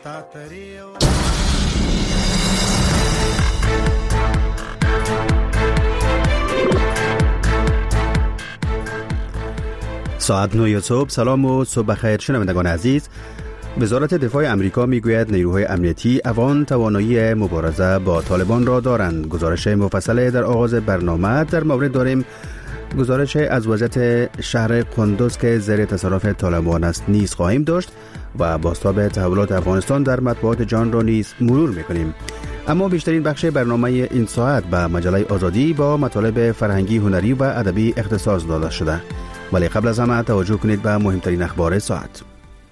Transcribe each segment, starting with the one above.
ساعت 9 صبح. سلام و صبح بخیر شنوندگان عزیز. وزارت دفاع امریکا میگوید نیروهای امنیتی افغان توانایی مبارزه با طالبان را دارند. گزارش مفصل در آغاز برنامه در مورد داریم. گزارش از وضعیت شهر قندوز که زیر تصرف طالبان است نیز خواهیم داشت و بازتاب تحولات افغانستان در مطبوعات جهان را نیز مرور میکنیم. اما بیشترین بخش برنامه این ساعت به مجله آزادی با مطالب فرهنگی، هنری و ادبی اختصاص داده شده. ولی قبل از همه توجه کنید به مهمترین اخبار ساعت.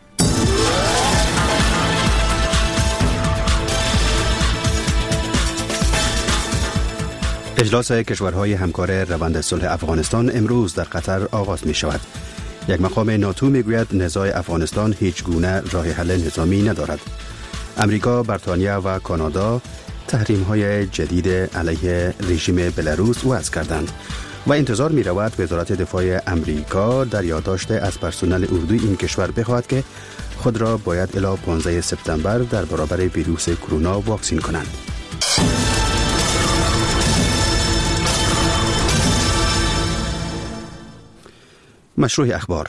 اجلاس کشورهای همکار روند صلح افغانستان امروز در قطر آغاز می شود. یک مقام ناتو می گوید نزاع افغانستان هیچ گونه راه حل نظامی ندارد. امریکا، بریتانیا و کانادا تحریم های جدید علیه رژیم بلاروس وضع کردند و انتظار می رود وزارت دفاع امریکا در یادداشت از پرسنل اردوی این کشور بخواهد که خود را باید الی 15 سپتامبر در برابر ویروس کرونا واکسین کنند. مشروع اخبار.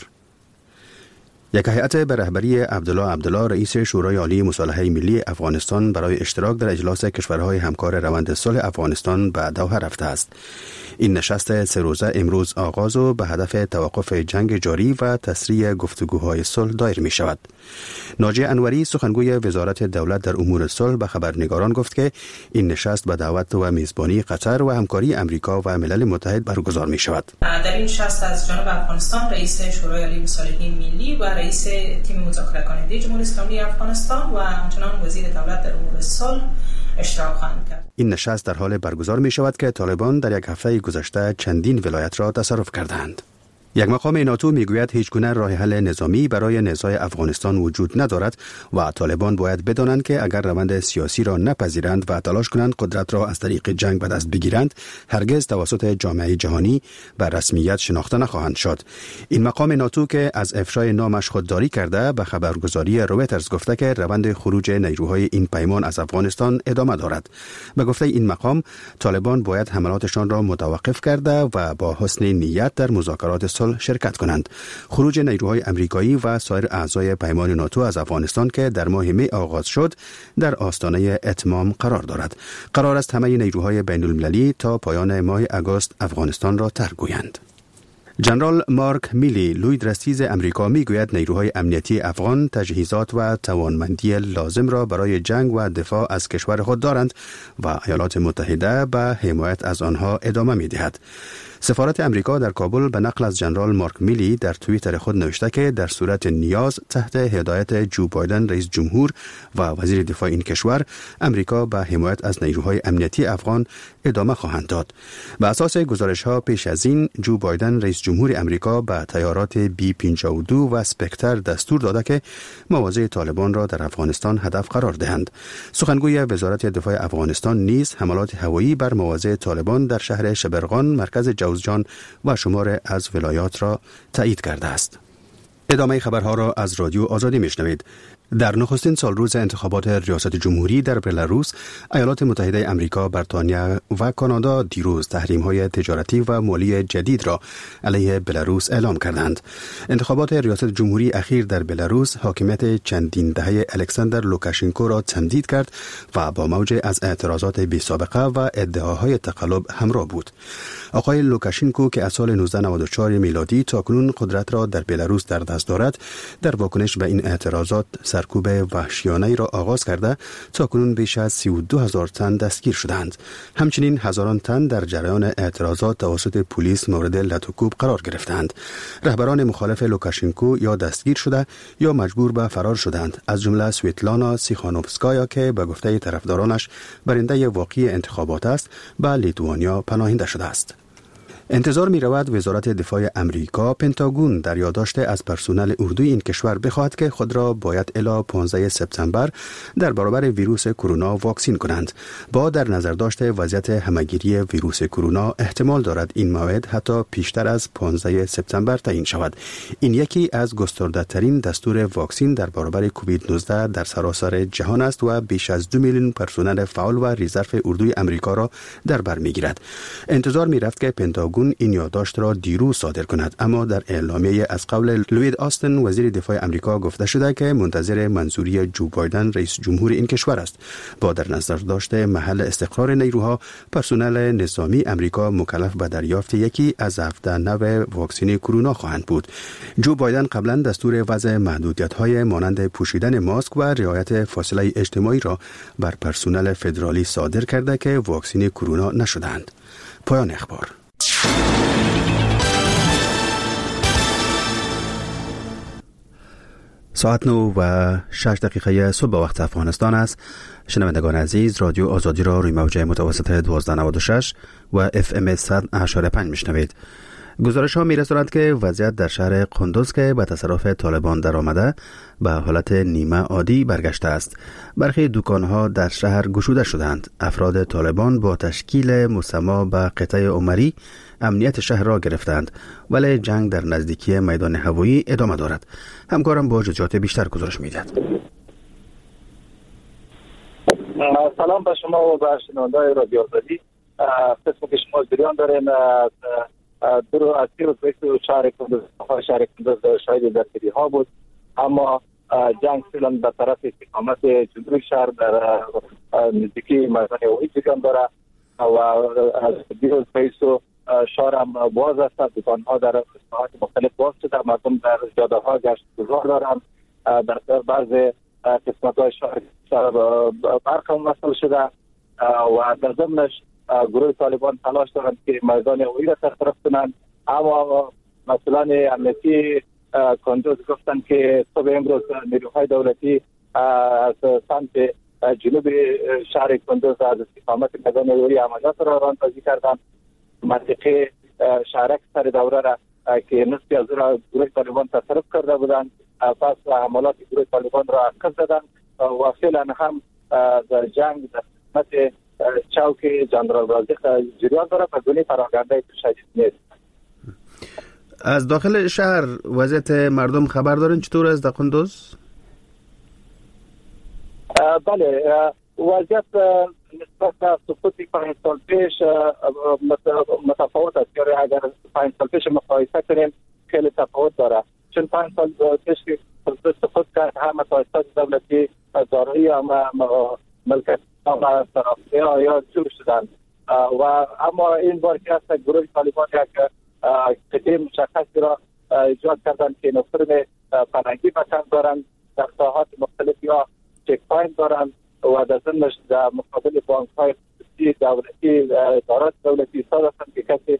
یک هیئت به رهبری عبدالله رئیس شورای عالی مصالحه ملی افغانستان برای اشتراک در اجلاس کشورهای همکار روند صلح افغانستان به دوحه رفته است. این نشست 3 روزه امروز آغاز و به هدف توقف جنگ جاری و تسریع گفتگوهای صلح دایر می شود. ناجی انوری سخنگوی وزارت دولت در امور صلح به خبرنگاران گفت که این نشست به دعوت و میزبانی قطر و همکاری امریکا و ملل متحد برگزار می شود. در این نشست از جانب افغانستان رئیس شورای عالی مصالحه ملی و رئیس تیم مذاکره کننده جمهوری اسلامی افغانستان و همچنان وزیر دولت در امور صلح اشتراک خواهند کرد. این نشست در حال برگزار می شود که طالبان در یک هفته گذشته چندین ولایت را تصرف کردند. یک مقام ناتو میگوید هیچ گونه راه حل نظامی برای نزاع افغانستان وجود ندارد و طالبان باید بدانند که اگر روند سیاسی را نپذیرند و تلاش کنند قدرت را از طریق جنگ به دست بگیرند، هرگز توسط جامعه جهانی به رسمیت شناخته نخواهند شد. این مقام ناتو که از افشای نامش خودداری کرده به خبرگزاری رویترز گفته که روند خروج نیروهای این پیمان از افغانستان ادامه دارد. به گفته این مقام، طالبان باید حملاتشان را متوقف کرده و با حسن نیت در مذاکرات شرکت کنند. خروج نیروهای امریکایی و سایر اعضای پیمان ناتو از افغانستان که در ماه می آغاز شد در آستانه اتمام قرار دارد. قرار است همه نیروهای بین المللی تا پایان ماه آگوست افغانستان را ترک گویند. جنرال مارک میلی لوی درستیز امریکا میگوید نیروهای امنیتی افغان تجهیزات و توانمندی لازم را برای جنگ و دفاع از کشور خود دارند و ایالات متحده به حمایت از آنها ادامه می‌دهد. سفارت امریکا در کابل به نقل از جنرال مارک میلی در توییتر خود نوشته که در صورت نیاز تحت هدایت جو بایدن رئیس جمهور و وزیر دفاع این کشور، امریکا به حمایت از نیروهای امنیتی افغان ادامه خواهند داد. به اساس گزارش‌ها پیش از این جو بایدن رئیس جمهور امریکا به طیارات B-52 و اسپکتر دستور داده که مواضع طالبان را در افغانستان هدف قرار دهند. سخنگوی وزارت دفاع افغانستان نیز حملات هوایی بر مواضع طالبان در شهر شبرغان مرکز جوزجان و شمار از ولایات را تایید کرده است. ادامه خبرها را از رادیو آزادی میشنوید. در نخستین سال روز انتخابات ریاست جمهوری در بلاروس، ایالات متحده امریکا، بریتانیا و کانادا دیروز تحریم‌های تجارتی و مالی جدید را علیه بلاروس اعلام کردند. انتخابات ریاست جمهوری اخیر در بلاروس حاکمیت چندین دهه الکساندر لوکاشنکو را تمدید کرد و با موج از اعتراضات بی‌سابقه و ادعاهای تقلب همراه بود. آقای لوکاشنکو که از سال 1994 میلادی تاکنون قدرت را در بلاروس در دست دارد، در واکنش به این اعتراضات سرکوب وحشیانه‌ای را آغاز کرده تاکنون بیش از 32,000 تن دستگیر شدند. همچنین هزاران تن در جریان اعتراضات توسط پلیس مورد لطوکوب قرار گرفتند. رهبران مخالف لوکاشنکو یا دستگیر شده یا مجبور به فرار شدند، از جمله سویتلانا سیخانوفسکایا که به گفته طرفدارانش برنده واقعی انتخابات است، به لیتوانیا پناهنده شده است. انتظار می رود وزارت دفاع امریکا پنتاگون در یادداشت از پرسنل اردوی این کشور بخواهد که خود را باید الی 15 سپتامبر در برابر ویروس کرونا واکسین کنند. با در نظر داشت وضعیت همگیری ویروس کرونا احتمال دارد این موعد حتی پیشتر از 15 سپتامبر تعیین شود. این یکی از گسترده‌ترین دستور واکسین در برابر کووید 19 در سراسر جهان است و بیش از 2 میلیون پرسنل فعال و رزرو اردوی امریکا را در بر میگیرد. انتظار می رفت که پنتاگون این یادداشت را دیروز صادر کند، اما در اعلامیه از قول لوید آستن وزیر دفاع امریکا گفته شده که منتظر منظوری جو بایدن رئیس جمهور این کشور است. با در نظر داشت محل استقرار نیروها، پرسنل نظامی امریکا مکلف به دریافت یکی از 17 نوع واکسن کرونا خواهند بود. جو بایدن قبلا دستور وضع محدودیت‌های مانند پوشیدن ماسک و رعایت فاصله اجتماعی را بر پرسنل فدرالی صادر کرده که واکسن کرونا نشدند. پایان اخبار. ساعت 9:06 صبح وقت افغانستان است. شنوندگان عزیز، رادیو آزادی را روی موجه متوسط 1296 و FM 100.5 میشنوید. گزارش ها می رساند که وضعیت در شهر قندوز که به تصرف طالبان در آمده به حالت نیمه عادی برگشته است. برخی دکانها در شهر گشوده شدند. افراد طالبان با تشکیل مسما به قطعه عمری امنیت شهر را گرفتند، ولی جنگ در نزدیکی میدان هوایی ادامه دارد. همکارم با جزئیات بیشتر گزارش می‌دهد. سلام به شما و به شنوندگان رادیو آزادی. قسمی که شما جریان دارین از تیر شهر کندوز شاهد درگیری ها بود، اما جنگ فعلا به طرف استقامت جنوبی شهر در نزدیکی میدان هوایی جریان داره و از دیروز پیسو شهر هم باز است. دکان ها در ساحات مختلف باز شده، مردم در جاده ها گشت گذار دارند. در بعضی قسمت های شهر برق هم وصل شده و در ضمنش گروه طالبان تلاش دارند که میدان هوایی را برطرف کنند، اما مسئولان امنیتی کندوز گفتند که صبح امروز نیروهای دولتی از سمت جنوب شهر کندوز از استقامت میدان هوایی عملیات را راهاندازی کردند. منطقه شهرک سر دوره را که نصفی از را گروه طالبان تصرف کرده بودند، پس حملات گروه طالبان را عقب زدند و فعلا هم در جنگ در قسمت چوک جنرال رازق جریان داره و گونه پراکنده شدید نیست. از داخل شهر وضعیت مردم خبر دارین چطور است در قندوز؟ بله، وضعیت نسبت به سقوط 5 سال پیش متفاوت است. یعنی اگر 5 سال پیش مقایسه کنیم خیلی تفاوت داره، چون 5 سال پیش که سقوط کرد همه تاسیسات دولتی دارایی ملکیت اما طرفدار یا جور شدند و اما این بار که است گروه طالبان یک قطعه مشخصی را ایجاد کردند که نفرم پناهگی مکان دارند، در ساحات مختلف یا چک پاینت دارند و در ضمنش در مقابل بانک های دولتی ادارات دولتی هستند که کسی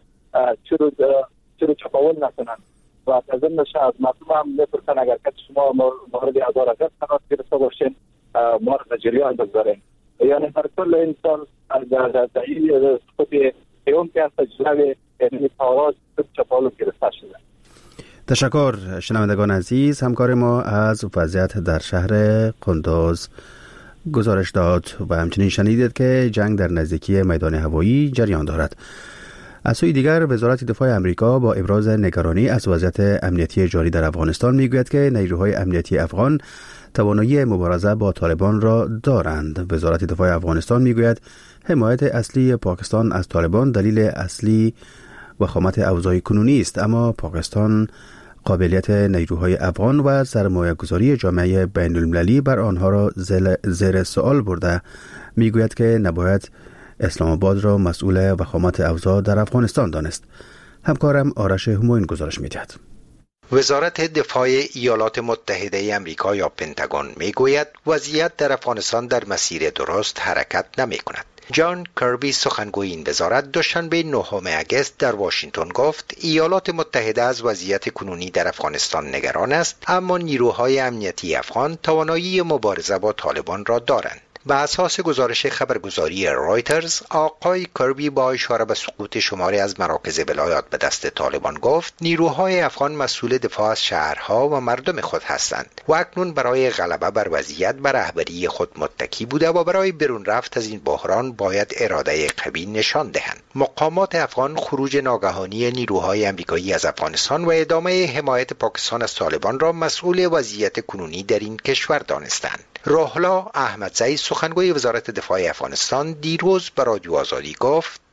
چرو چپاول نکنند و در ضمنش از مردم هم نپرسن اگر کسی شما مورد ادارت قرار گرفته باشین مورد جریان بگذارین. یعنی در کل این سال در این سقوط پیوم که از تجربه یعنی پاواز چپاولو گرفته شده. تشکر شنوندگان عزیز. همکار ما از وضعیت در شهر قندوز گزارش داد و همچنین شنیدید که جنگ در نزدیکی میدان هوایی جریان دارد. از سوی دیگر وزارت دفاع امریکا با ابراز نگرانی از وضعیت امنیتی جاری در افغانستان میگوید که نیروهای امنیتی افغان توانایی مبارزه با طالبان را دارند. وزارت دفاع افغانستان میگوید حمایت اصلی پاکستان از طالبان دلیل اصلی وخامت اوضاع کنونی است، اما پاکستان قابلیت نیروهای افغان و سرمایه‌گذاری جامعه بین المللی بر آنها را زیر سوال برده. میگوید که نباید اسلام آباد را مسئول وخامت اوضاع در افغانستان دانست. همکارم آرش همایون گزارش می‌دهد. وزارت دفاع ایالات متحده آمریکا یا پنتاگون میگوید وضعیت در افغانستان در مسیر درست حرکت نمی‌کند. جان کربی سخنگوی این وزارت دوشنبه 9 اگست در واشنگتن گفت ایالات متحده از وضعیت کنونی در افغانستان نگران است، اما نیروهای امنیتی افغان توانایی مبارزه با طالبان را دارند. به اساس گزارش خبرگزاری رایترز، آقای کربی با اشاره به سقوط شماری از مراکز ولایات به دست طالبان گفت نیروهای افغان مسئول دفاع از شهرها و مردم خود هستند و اکنون برای غلبه بر وضعیت بر رهبری خود متکی بوده و برای برون رفت از این بحران باید اراده قوی نشان دهند. مقامات افغان خروج ناگهانی نیروهای آمریکایی از افغانستان و ادامه حمایت پاکستان از طالبان را مسئول وضعیت کنونی در این کشور دانستند. روحلا احمدزی سخنگوی وزارت دفاع افغانستان دیروز به رادیو آزادی گفت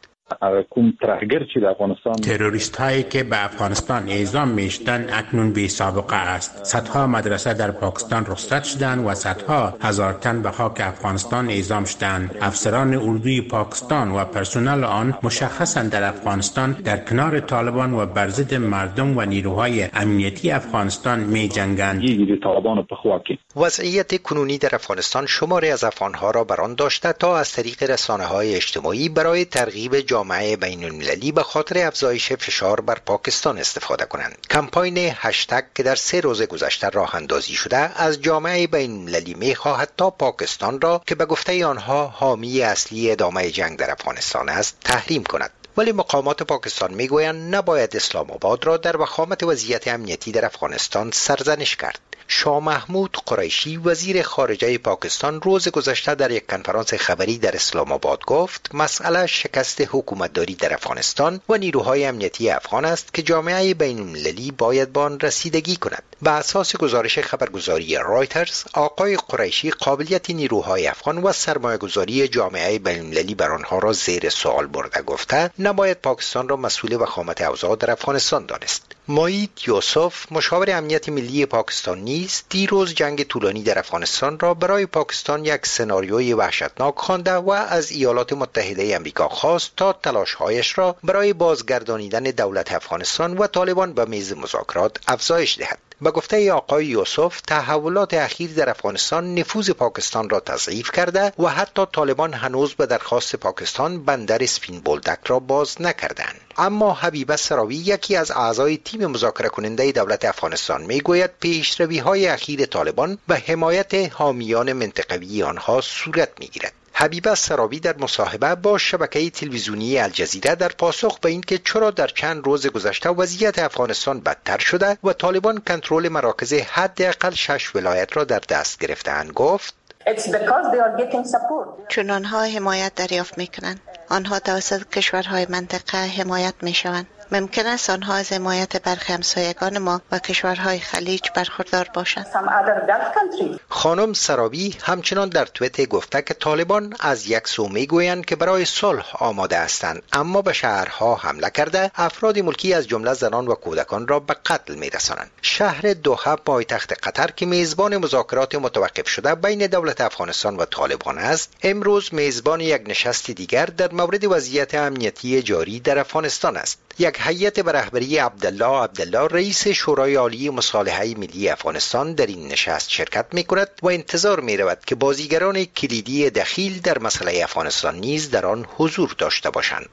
تروریست هایی که به افغانستان اعزام میشدند اکنون بی سابقه است. صدها مدرسه در پاکستان رخصت شدند و صدها هزار تن به خاک افغانستان اعزام شدند. افسران اردوی پاکستان و پرسنل آن مشخصاً در افغانستان در کنار طالبان و بر ضد مردم و نیروهای امنیتی افغانستان می جنگند. وضعیت کنونی در افغانستان شماری از افغانها را بران داشته تا از طریق رسانه‌های اجتماعی برای ترغیب جامعه بین المللی به خاطر افزایش فشار بر پاکستان استفاده کنند. کمپاین هشتگ که در 3 روز گذشته راه اندازی شده از جامعه بین المللی می خواهد تا پاکستان را که به گفته آنها حامی اصلی ادامه جنگ در افغانستان است تحریم کند. ولی مقامات پاکستان میگویند نباید اسلام آباد را در وخامت وضعیت امنیتی در افغانستان سرزنش کرد. شاه محمود قریشی وزیر خارجه پاکستان روز گذشته در یک کنفرانس خبری در اسلام آباد گفت مسئله شکست حکومتداری در افغانستان و نیروهای امنیتی افغان است که جامعه بین المللی باید به آن رسیدگی کند. به اساس گزارش خبرگزاری رایترز، آقای قریشی قابلیت نیروهای افغان و سرمایه‌گذاری جامعه بین المللی بر آنها را زیر سوال برده گفته نباید پاکستان را مسئول وخامت اوضاع در افغانستان دانست. مایید یوسف مشاور امنیت ملی پاکستان نیز دیروز جنگ طولانی در افغانستان را برای پاکستان یک سناریوی وحشتناک خوانده و از ایالات متحده آمریکا خواست تا تلاش‌هایش را برای بازگردانیدن دولت افغانستان و طالبان به میز مذاکرات افزایش دهد. به گفته آقای یوسف تحولات اخیر در افغانستان نفوذ پاکستان را تضعیف کرده و حتی طالبان هنوز به درخواست پاکستان بندر سپین بولدک را باز نکردند. اما حبیبه سراوی یکی از اعضای تیم مذاکره کننده دولت افغانستان میگوید پیشروی‌های اخیر طالبان به حمایت حامیان منطقوی آنها صورت میگیرد. حبیبه سراوی در مصاحبه با شبکه تلویزیونی الجزیره در پاسخ به اینکه چرا در چند روز گذشته وضعیت افغانستان بدتر شده و طالبان کنترل مراکز حداقل 6 ولایت را در دست گرفته‌اند گفت چون آنها حمایت دریافت می‌کنند. آنها توسط کشورهای منطقه حمایت می‌شوند. ممکن است آنها از حمایت برخی همسایگان ما و کشورهای خلیج برخوردار باشند. خانم سراوی همچنان در توییتر گفته که طالبان از یک سو میگویند که برای صلح آماده هستند اما به شهرها حمله کرده افراد ملکی از جمله زنان و کودکان را به قتل میرسانند. شهر دوحه پایتخت قطر که میزبان مذاکرات متوقف شده بین دولت افغانستان و طالبان است، امروز میزبان یک نشست دیگر در مورد وضعیت امنیتی جاری در افغانستان است. یک هیئت به رهبری عبدالله رئیس شورای عالی مصالحه ملی افغانستان در این نشست شرکت می‌کند و انتظار می‌رود که بازیگران کلیدی دخیل در مسئله افغانستان نیز در آن حضور داشته باشند.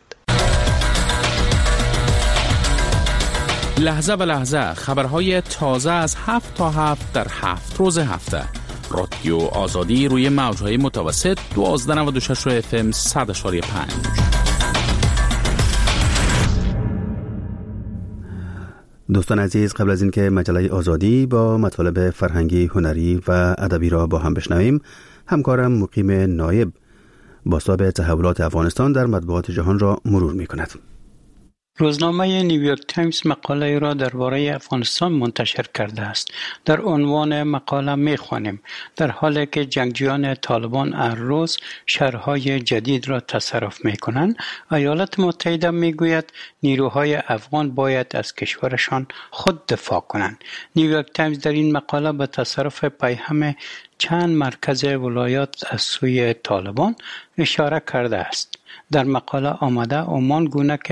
لحظه به لحظه خبرهای تازه از 7 تا 7 در 7 روز هفته. رادیو آزادی روی موج‌های متوسط 1296 FM 100.5. دوستان عزیز، قبل از اینکه مجله آزادی با مطالب فرهنگی، هنری و ادبی را با هم بشنویم، همکارم مقیم نایب بازتاب تحولات افغانستان در مطبوعات جهان را مرور می‌کند. روزنامه نیویورک تایمز مقاله را درباره افغانستان منتشر کرده است. در عنوان مقاله می‌خوانیم در حالی که جنگجویان طالبان هر روز شهرهای جدید را تصرف می‌کنند، ایالات متحده می‌گوید نیروهای افغان باید از کشورشان خود دفاع کنند. نیویورک تایمز در این مقاله به تصرف پیهم چند مرکز ولایات از سوی طالبان اشاره کرده است. در مقاله آمده عمان گونه که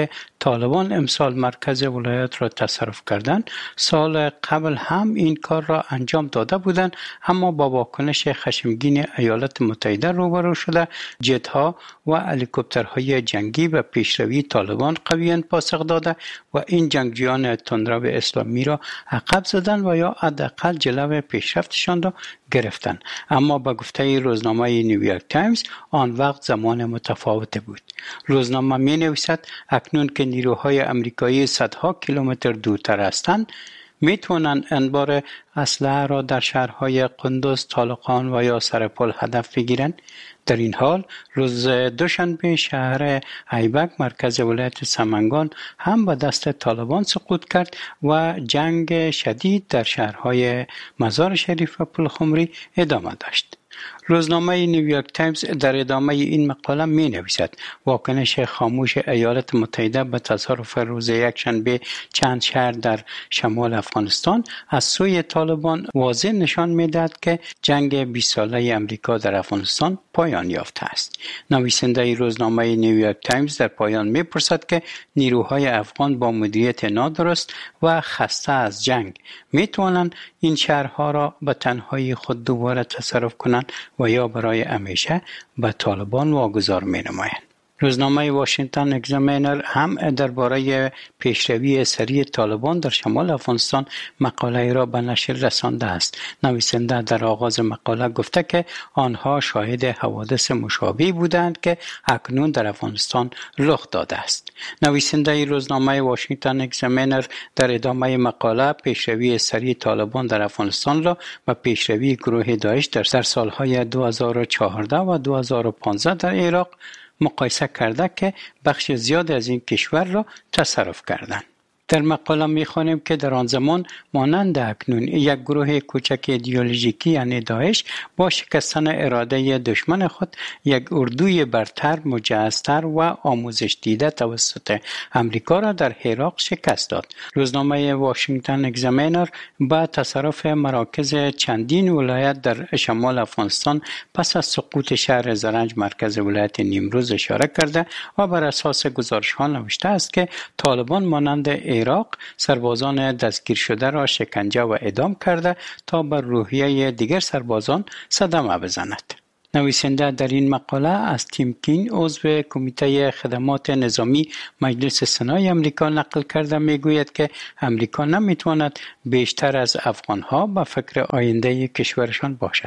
طالبان امسال مرکز ولایت را تصرف کردند، سال قبل هم این کار را انجام داده بودند، اما با واکنش خشمگین ایالات متحده روبرو شده، جت‌ها و هلیکوپترهای جنگی به پیشروی طالبان قویاً پاسخ داده و این جنگجویان تندرو اسلامی را عقب زدند و یا حداقل جلو پیشرفتشان را گرفتند. اما با گفته روزنامه نیویورک تایمز آن وقت زمان متفاوت بود. روزنامه می نویسد اکنون که نیروهای امریکایی صدها کیلومتر دورتر هستند، می توانند انبار اسلحه را در شهرهای قندوز، طالقان و یا سرپل هدف بگیرند. در این حال روز دوشنبه شهر ایبک مرکز ولایت سمنگان هم به دست طالبان سقوط کرد و جنگ شدید در شهرهای مزار شریف و پلخمری ادامه داشت. روزنامه نیویورک تایمز در ادامه این مقاله می نویسد واکنش خاموش ایالات متحده به تصرف روز یکشنبه چند شهر در شمال افغانستان از سوی طالبان واضح نشان می دهد که جنگ 20 ساله امریکا در افغانستان پایان یافته است. نویسنده روزنامه نیویورک تایمز در پایان می پرسد که نیروهای افغان با مدیریت نادرست و خسته از جنگ می توانند این شهرها را به تنهایی خود دوباره تصرف کنند و یا برای همیشه به طالبان واگذار می نمایند. روزنامه واشنگتن اگزامینر هم درباره پیشروی سریع طالبان در شمال افغانستان مقاله را به نشر رسانده است. نویسنده در آغاز مقاله گفته که آنها شاهد حوادث مشابهی بودند که اکنون در افغانستان رخ داده است. نویسنده روزنامه واشنگتن اگزامینر در ادامه مقاله پیشروی سریع طالبان در افغانستان را با پیشروی گروه داعش در سالهای 2014 و 2015 در عراق مقایسه کرده که بخش زیاد از این کشور را تصرف کردند. در مقاله می‌خوانیم که در آن زمان مانند اکنون یک گروه کوچک ایدئولوژیکی یعنی داعش با شکستن اراده دشمن خود یک اردوی برتر، مجهزتر و آموزش دیده توسط امریکا را در عراق شکست داد. روزنامه واشنگتن اگزامینر با تصرف مراکز چندین ولایت در شمال افغانستان پس از سقوط شهر زرنج مرکز ولایت نیمروز اشاره کرده و بر اساس گزارش‌ها نوشته است که طالبان مانند عراق سربازان دستگیر شده را شکنجه و اعدام کرده تا بر روحیه دیگر سربازان صدمه بزند. نویسنده در این مقاله از تیم کین عضو کمیته خدمات نظامی مجلس سنای امریکا نقل کرده میگوید که امریکا نمیتواند بیشتر از افغانها به فکر آینده کشورشان باشد.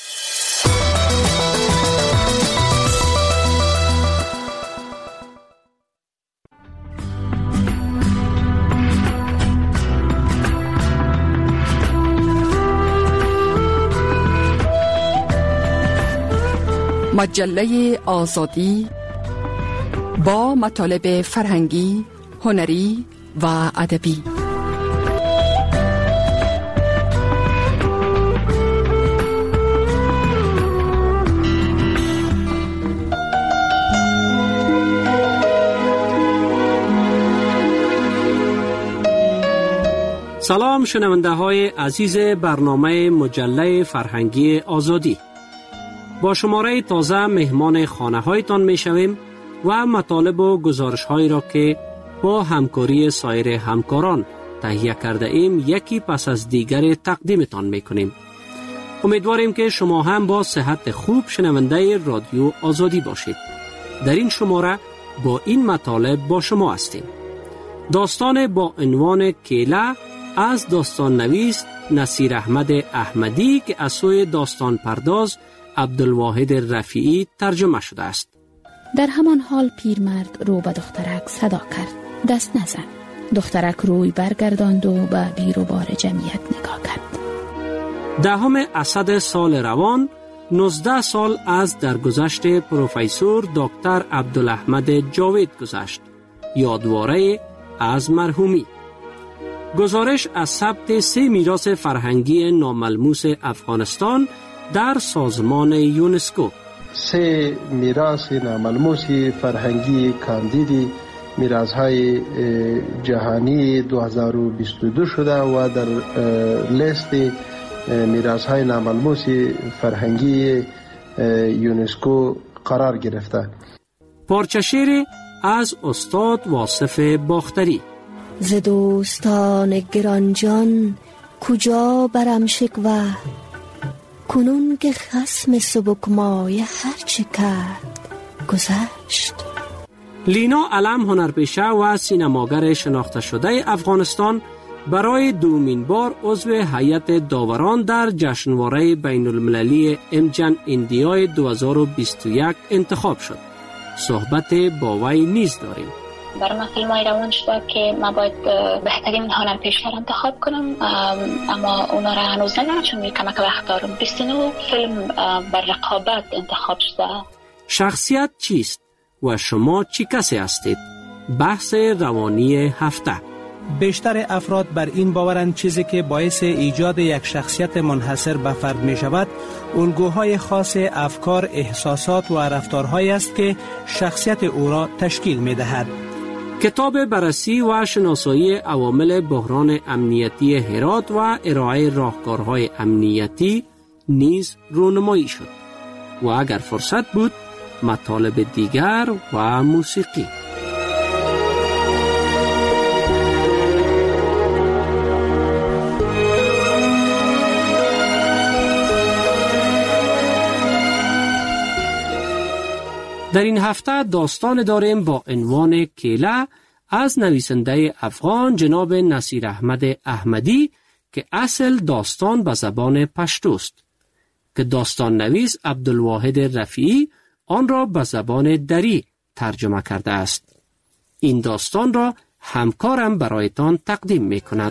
مجله آزادی با مطالب فرهنگی، هنری و ادبی. سلام شنونده های عزیز برنامه مجله فرهنگی آزادی. با شماره تازه مهمان خانه هایتان می شویم و مطالب و گزارش هایی را که با همکاری سایر همکاران تهیه کرده ایم یکی پس از دیگر تقدیمتان می کنیم. امیدواریم که شما هم با صحت خوب شنونده رادیو آزادی باشید. در این شماره با این مطالب با شما هستیم. داستان با عنوان کیله از داستان نویس نصیر احمد احمدی که از سوی داستان پرداز عبدالواحد رفیعی ترجمه شده است. در همان حال پیرمرد رو به دخترک صدا کرد. دست نزن. دخترک روی برگرداند و به بیر و بار جمعیت نگاه کرد. 10 اسد سال روان 19 سال از درگذشت پروفسور دکتر عبدالاحمد جاوید گذشت. یادواره از مرحومی. گزارش از ثبت 3 میراث فرهنگی ناملموس افغانستان در سازمان یونسکو. 3 میراث ناملموس فرهنگی کاندیدی میراث‌های جهانی 2022 شده و در لیست میراث‌های ناملموس فرهنگی یونسکو قرار گرفته. پارچه شعر از استاد واصف باختری. ز دوستان گرانجان کجا برم شکوه، کنون که خصم سبک مایه هرچی کرد گذشت. لینا علم هنرپیشه و سینماگر شناخته شده افغانستان برای دومین بار عضو هیئت داوران در جشنواره بین المللی امجن ایندیای 2021 انتخاب شد. صحبت با وی نیز داریم. برای من فیلم های روان شده که من باید بهترین هنرپیشه را انتخاب کنم، اما اونا را هنوز ندارم چون کمک وقت دارم. 29 فیلم بر رقابت انتخاب شده. شخصیت چیست و شما چی کسی هستید؟ بحث روانی هفته. بیشتر افراد بر این باورند چیزی که باعث ایجاد یک شخصیت منحصر به فرد می شود الگوهای خاص افکار، احساسات و رفتارهایی است که شخصیت او را تشکیل می دهد. کتاب بررسی و شناسایی عوامل بحران امنیتی هرات و ارائه راهکارهای امنیتی نیز رونمایی شد و اگر فرصت بود مطالب دیگر و موسیقی. در این هفته داستان داریم با عنوان کیله از نویسنده افغان جناب نصیر احمد احمدی که اصل داستان به زبان پشتوست که داستان نویس عبدالواحد رفیعی آن را به زبان دری ترجمه کرده است. این داستان را همکارم برایتان تقدیم می کند.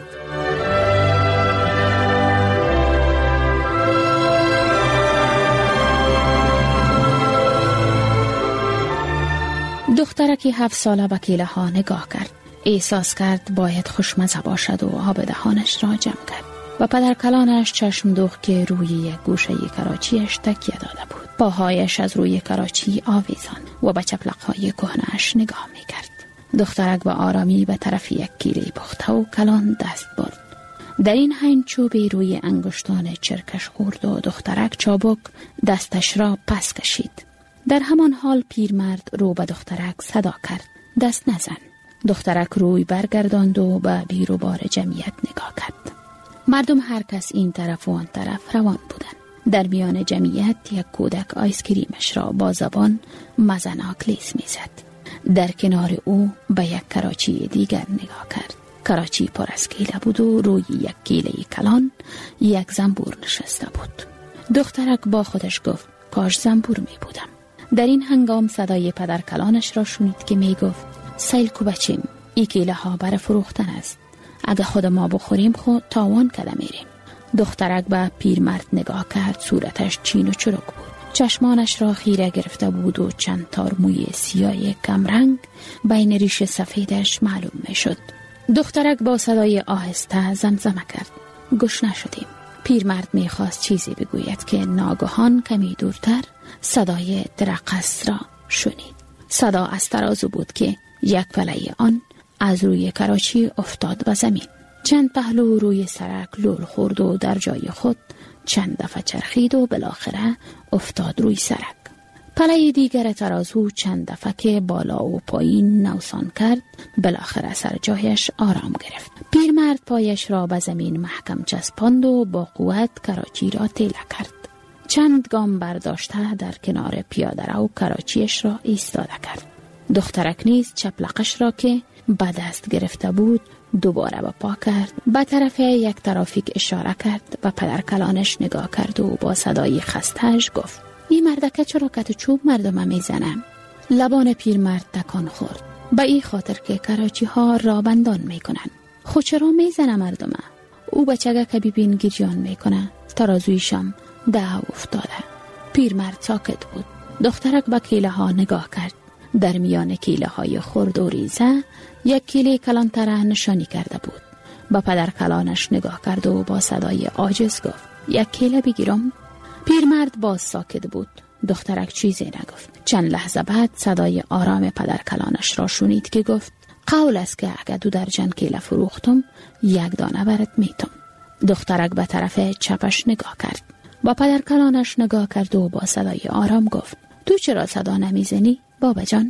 دخترکی 7 ساله به کیله ها نگاه کرد. احساس کرد باید خوشمزه باشد و آب دهانش را جمع کرد. و پدر کلانش چشم دوخت که روی یک گوشه کراچیش تکیه داده بود. پاهایش از روی کراچی آویزان و به چپلقهای کهنه‌اش نگاه می کرد. دخترک به آرامی به طرف یک کیله پخته و کلان دست برد. در این حین چوبی روی انگشتان چرکش خورد و دخترک چابک دستش را پس کشید. در همان حال پیرمرد رو به دخترک صدا کرد: دست نزن. دخترک روی برگرداند و به بیر و بار جمعیت نگاه کرد. مردم هر کس این طرف و آن طرف روان بودند. در میان جمعیت یک کودک آیسکریمش را با زبان مزناک لیس میزد. در کنار او به یک کراچی دیگر نگاه کرد. کراچی پر از کیله بود و روی یک کیله کلان یک زنبور نشسته بود. دخترک با خودش گفت: کاش زنبور می بودم. در این هنگام صدای پدر کلانش را شنید که می گفت: سیل کو بچیم، ای کیله ها بر فروختن است. اگه خود ما بخوریم خود تاوان کده میریم. دخترک به پیرمرد نگاه کرد. صورتش چین و چروک بود. چشمانش را خیره گرفته بود و چند تار موی سیاه کمرنگ بین ریش سفیدش معلوم می شد. دخترک با صدای آهسته زمزمه کرد: گوش نشدیم. پیرمرد می خواست چیزی بگوید که ناگهان کمی دورتر صدای درقص را شنید. صدا از ترازو بود که یک پله آن از روی کراچی افتاد به زمین. چند پهلو روی سرک لول خورد و در جای خود چند دفعه چرخید و بالاخره افتاد روی سرک. پله دیگر ترازو چند دفعه که بالا و پایین نوسان کرد بالاخره سر جایش آرام گرفت. پیرمرد پایش را به زمین محکم چسباند و با قوت کراچی را تیله کرد. چند گام برداشته در کنار پیاده رو کراچیش را ایستاده کرد. دخترک نیز چپلقش را که به دست گرفته بود دوباره به پا کرد. به طرف یک ترافیک اشاره کرد و پدر کلانش نگاه کرد و با صدای خسته‌اش گفت: این مردکه چرا کت چوب مردم میزنم؟ لبان پیرمرد تکان خورد. به این خاطر که کراچی ها را بندان میکنن. خود چرا میزنه مردم؟ او بچگه که ببین گریان میکنه. ترازویشم ده افتاده. پیرمرد ساکت بود. دخترک به کیله ها نگاه کرد. در میان کیله های خرد و ریزه یک کیله کلانتره نشانی کرده بود. با پدر کلانش نگاه کرد و با صدای عاجز گفت: یک کیله بگیرم؟ پیرمرد باز ساکت بود. دخترک چیزی نگفت. چند لحظه بعد صدای آرام پدر کلانش را شنید که گفت: قول است که اگر 2 درجن کیله فروختم 1 دانه برات میتم. دخترک به طرف چپش نگاه کرد. با پدر کلانش نگاه کرد و با صدای آرام گفت: تو چرا صدا نمیزنی بابا جان؟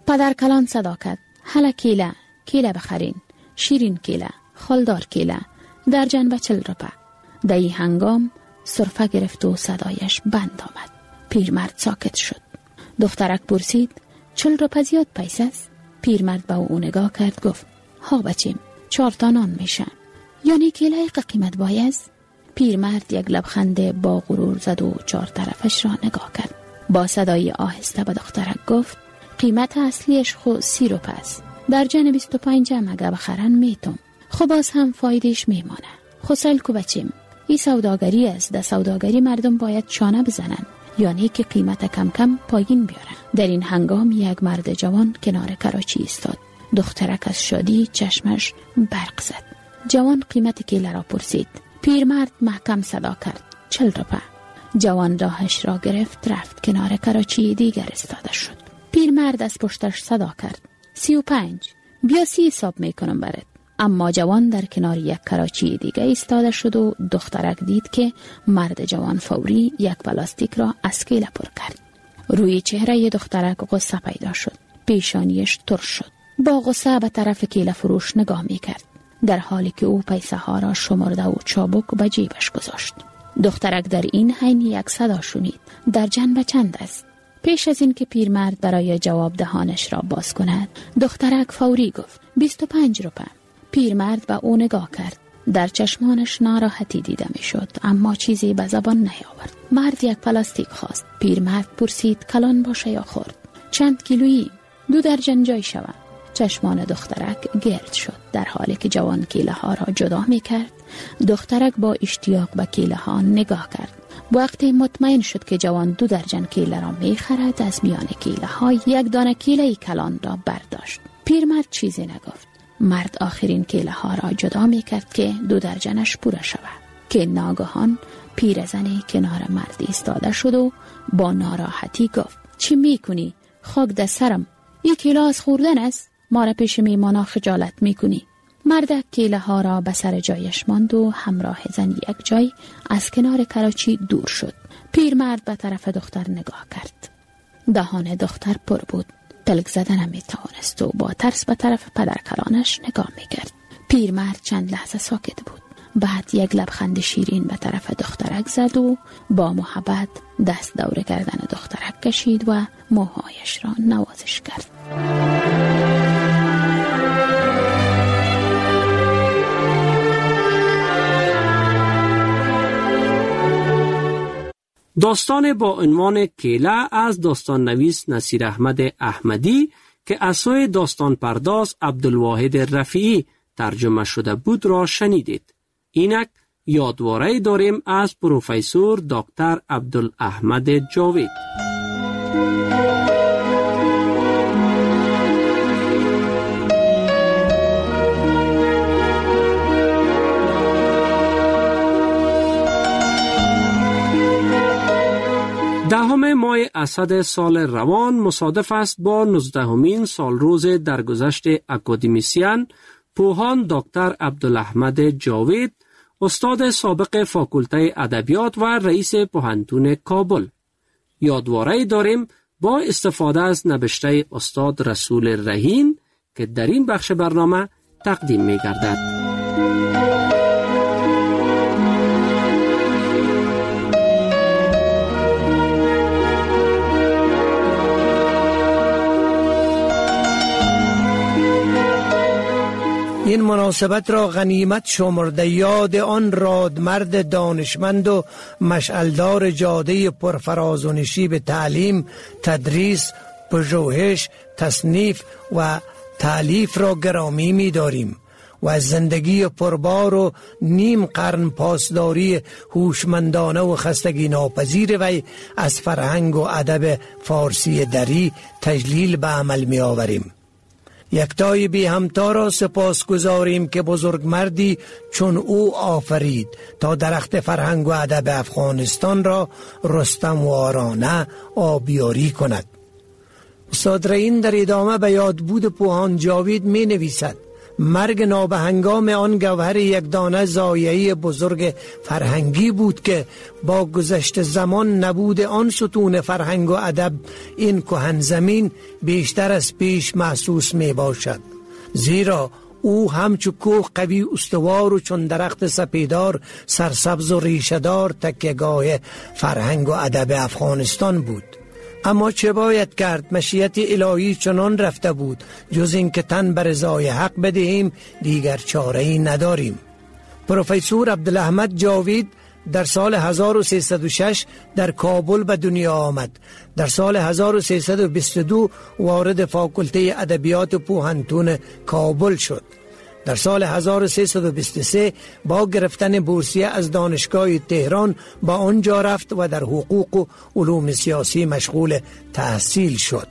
پدر کلان صدا کرد: هله کیله، کیله بخرین، شیرین کیله، خالدار کیله، در جنب 40 روپه. در این هنگام سرفه گرفت و صدایش بند آمد. پیرمرد ساکت شد. دخترک پرسید: 40 روپه زیاد پیسه است؟ پیرمرد به او نگاه کرد، گفت: ها بچیم، 4 تا نان میشه. یعنی کیله قیمت بایز؟ پیرمرد یک لبخند با غرور زد و 4 طرفش را نگاه کرد. با صدای آهسته به دخترک گفت: قیمت اصلیش خو 30 روپه است. در جن 25 اگه بخرن میتم. خب باز هم فایدهش میمانه. خو سل کو بچیم، این سوداگری است. در سوداگری مردم باید چانه بزنن، یعنی که قیمت کم کم پایین بیارن. در این هنگام یک مرد جوان کنار کراچی ایستاد. دخترک از شادی چشمش برق زد. جوان قیمت کیله را پرسید. پیرمرد محکم صدا کرد: 40 روپه. جوان راهش را گرفت، رفت کنار کراچی دیگر ایستاده شد. پیرمرد از پشتش صدا کرد: 35. بیا 30 حساب میکنم برات. اما جوان در کنار یک کراچی دیگه ایستاده شد و دخترک دید که مرد جوان فوری یک پلاستیک را از کیله پر کرد. روی چهره دخترک غصه پیدا شد. پیشانیش ترش شد. با غصه به طرف کیله فروش نگاه میکرد، در حالی که او پیسه ها را شمرده و چابک به جیبش گذاشت. دخترک در این حین یک صدا شنید: در جنب چند است؟ پیش از این که پیرمرد برای جواب دهانش را باز کند، دخترک فوری گفت: 25 روپه. پیرمرد به او نگاه کرد. در چشمانش ناراحتی دیده می شد، اما چیزی به زبان نیاورد. مرد یک پلاستیک خواست. پیرمرد پرسید: کلان باشه یا خرد؟ چند کیلویی؟ 2 درجن جای شود. چشمان دخترک گرد شد. در حالی که جوان کیله ها را جدا می کرد، دخترک با اشتیاق به کیله ها نگاه کرد. وقتی مطمئن شد که جوان 2 درجن کیله را می خرد، از میان کیله ها 1 دانه کیله کلان را برداشت. پیرمرد چیزی نگفت. مرد آخرین کیله ها را جدا می کرد که 2 درجنش پوره شود، که ناگهان پیرزنی کنار مرد ایستاده شد و با ناراحتی گفت: چی می کنی؟ خاک در سرم، این کیله از خوردن است. ما را پیش میمانا خجالت می کنی. مرد کیله ها را به سر جایش ماند و همراه زن یک جای از کنار کراچی دور شد. پیرمرد به طرف دختر نگاه کرد. دهان دختر پر بود. تلک زدن نمی توانست و با ترس به طرف پدر کلانش نگاه می کرد. پیرمرد چند لحظه ساکت بود. بعد یک لبخند شیرین به طرف دخترک زد و با محبت دست دور گردن دخترک کشید و موهایش را نوازش کرد. داستان با عنوان کیله از داستان نویس نصیر احمد احمدی که از سوی داستان پرداز عبدالواحد رفیعی ترجمه شده بود را شنیدید. اینک یادواره داریم از پروفسور دکتر عبدالاحمد جاوید. دهم ماه اسد سال روان مصادف است با 19مین سالروز درگذشت اکادمیسین پوهان دکتر عبدالاحمد جاوید، استاد سابق فاکولته ادبیات و رئیس پوهنتون کابل. یادواره داریم با استفاده از نبشته استاد رسول رهین که در این بخش برنامه تقدیم می گردد. این مناسبت را غنیمت شمرده یاد آن رادمرد دانشمند و مشعلدار جاده پرفراز و نشیب تعلیم، تدریس، پژوهش، تصنیف و تالیف را گرامی می داریم و از زندگی پربار و نیم قرن پاسداری هوشمندانه و خستگی ناپذیر وی از فرهنگ و ادب فارسی دری تجلیل به عمل می آوریم. یکتای بی همتا را سپاس گذاریم که بزرگ مردی چون او آفرید تا درخت فرهنگ و ادب افغانستان را رستم وارانه آبیاری کند. استاد رهین در ادامه به یادبود پوهان جاوید می نویسد: مرگ نابهنگام آن گوهر یک دانه ضایعی بزرگ فرهنگی بود که با گذشت زمان نبود آن ستون فرهنگ و ادب این کهن زمین بیشتر از پیش محسوس می باشد. زیرا او همچو کوه قوی استوار و چون درخت سپیدار سرسبز و ریشه‌دار تکیه‌گاه فرهنگ و ادب افغانستان بود. اما چه باید کرد؟ مشیت الهی چنان رفته بود، جز این که تن بر رضای حق بدهیم دیگر چاره‌ای نداریم. پروفسور عبدالاحمد جاوید در سال 1306 در کابل به دنیا آمد. در سال 1322 وارد فاکولته ادبیات پوهنتون کابل شد. در سال 1323 با گرفتن بورسیه از دانشگاه تهران با آنجا رفت و در حقوق و علوم سیاسی مشغول تحصیل شد.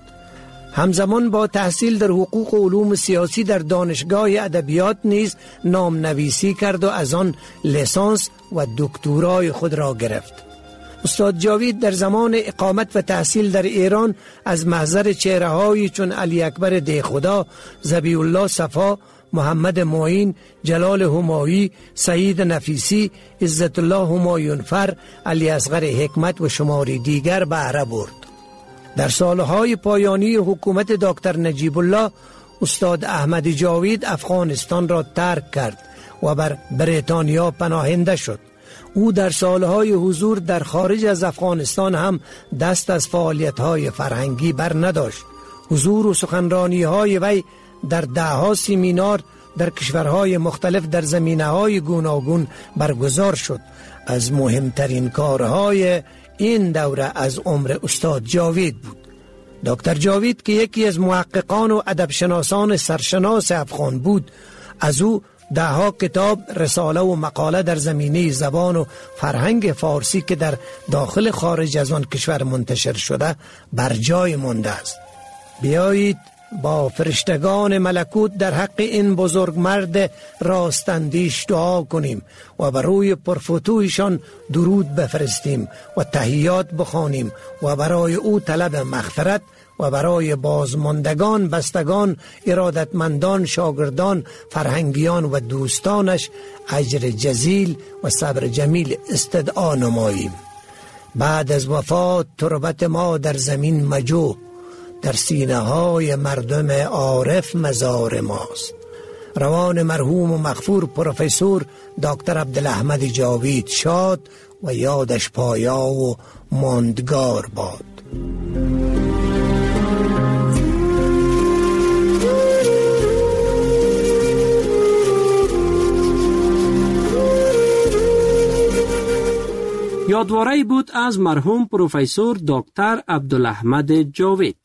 همزمان با تحصیل در حقوق و علوم سیاسی در دانشگاه ادبیات نیز نامنویسی کرد و از آن لیسانس و دکترای خود را گرفت. استاد جاوید در زمان اقامت و تحصیل در ایران از محضر چهره‌هایی چون علی اکبر دیخدا، ذبیح الله صفا، محمد معین، جلال همایی، سعید نفیسی، عزت الله همایونفر، علی اصغر حکمت و شماری دیگر بهره برد. در سالهای پایانی حکومت دکتر نجیب الله استاد احمد جاوید افغانستان را ترک کرد و بر بریتانیا پناهنده شد. او در سالهای حضور در خارج از افغانستان هم دست از فعالیت‌های فرهنگی بر نداشت. حضور و سخنرانی‌های وی در ده‌ها سمینار در کشورهای مختلف در زمینه‌های گوناگون برگزار شد. از مهمترین کارهای این دوره از عمر استاد جاوید بود. دکتر جاوید که یکی از محققان و ادبشناسان سرشناس افغان بود، از او ده‌ها کتاب، رساله و مقاله در زمینه زبان و فرهنگ فارسی که در داخل خارج از آن کشور منتشر شده بر جای مانده است. بیایید با فرشتگان ملکوت در حق این بزرگ مرد راستندیش دعا کنیم و بر روی پرفتویشان درود بفرستیم و تحیات بخوانیم و برای او طلب مغفرت و برای بازماندگان، بستگان، ارادتمندان، شاگردان، فرهنگیان و دوستانش اجر جزیل و صبر جمیل استدعا نماییم. بعد از وفات تربت ما در زمین مجو، در سینه های مردم عارف مزار ماست. روان مرحوم و مغفور پروفسور دکتر عبدالاحمد جاوید شاد و یادش پایا و ماندگار باد. یادواره‌ای بود از مرحوم پروفسور دکتر عبدالاحمد جاوید.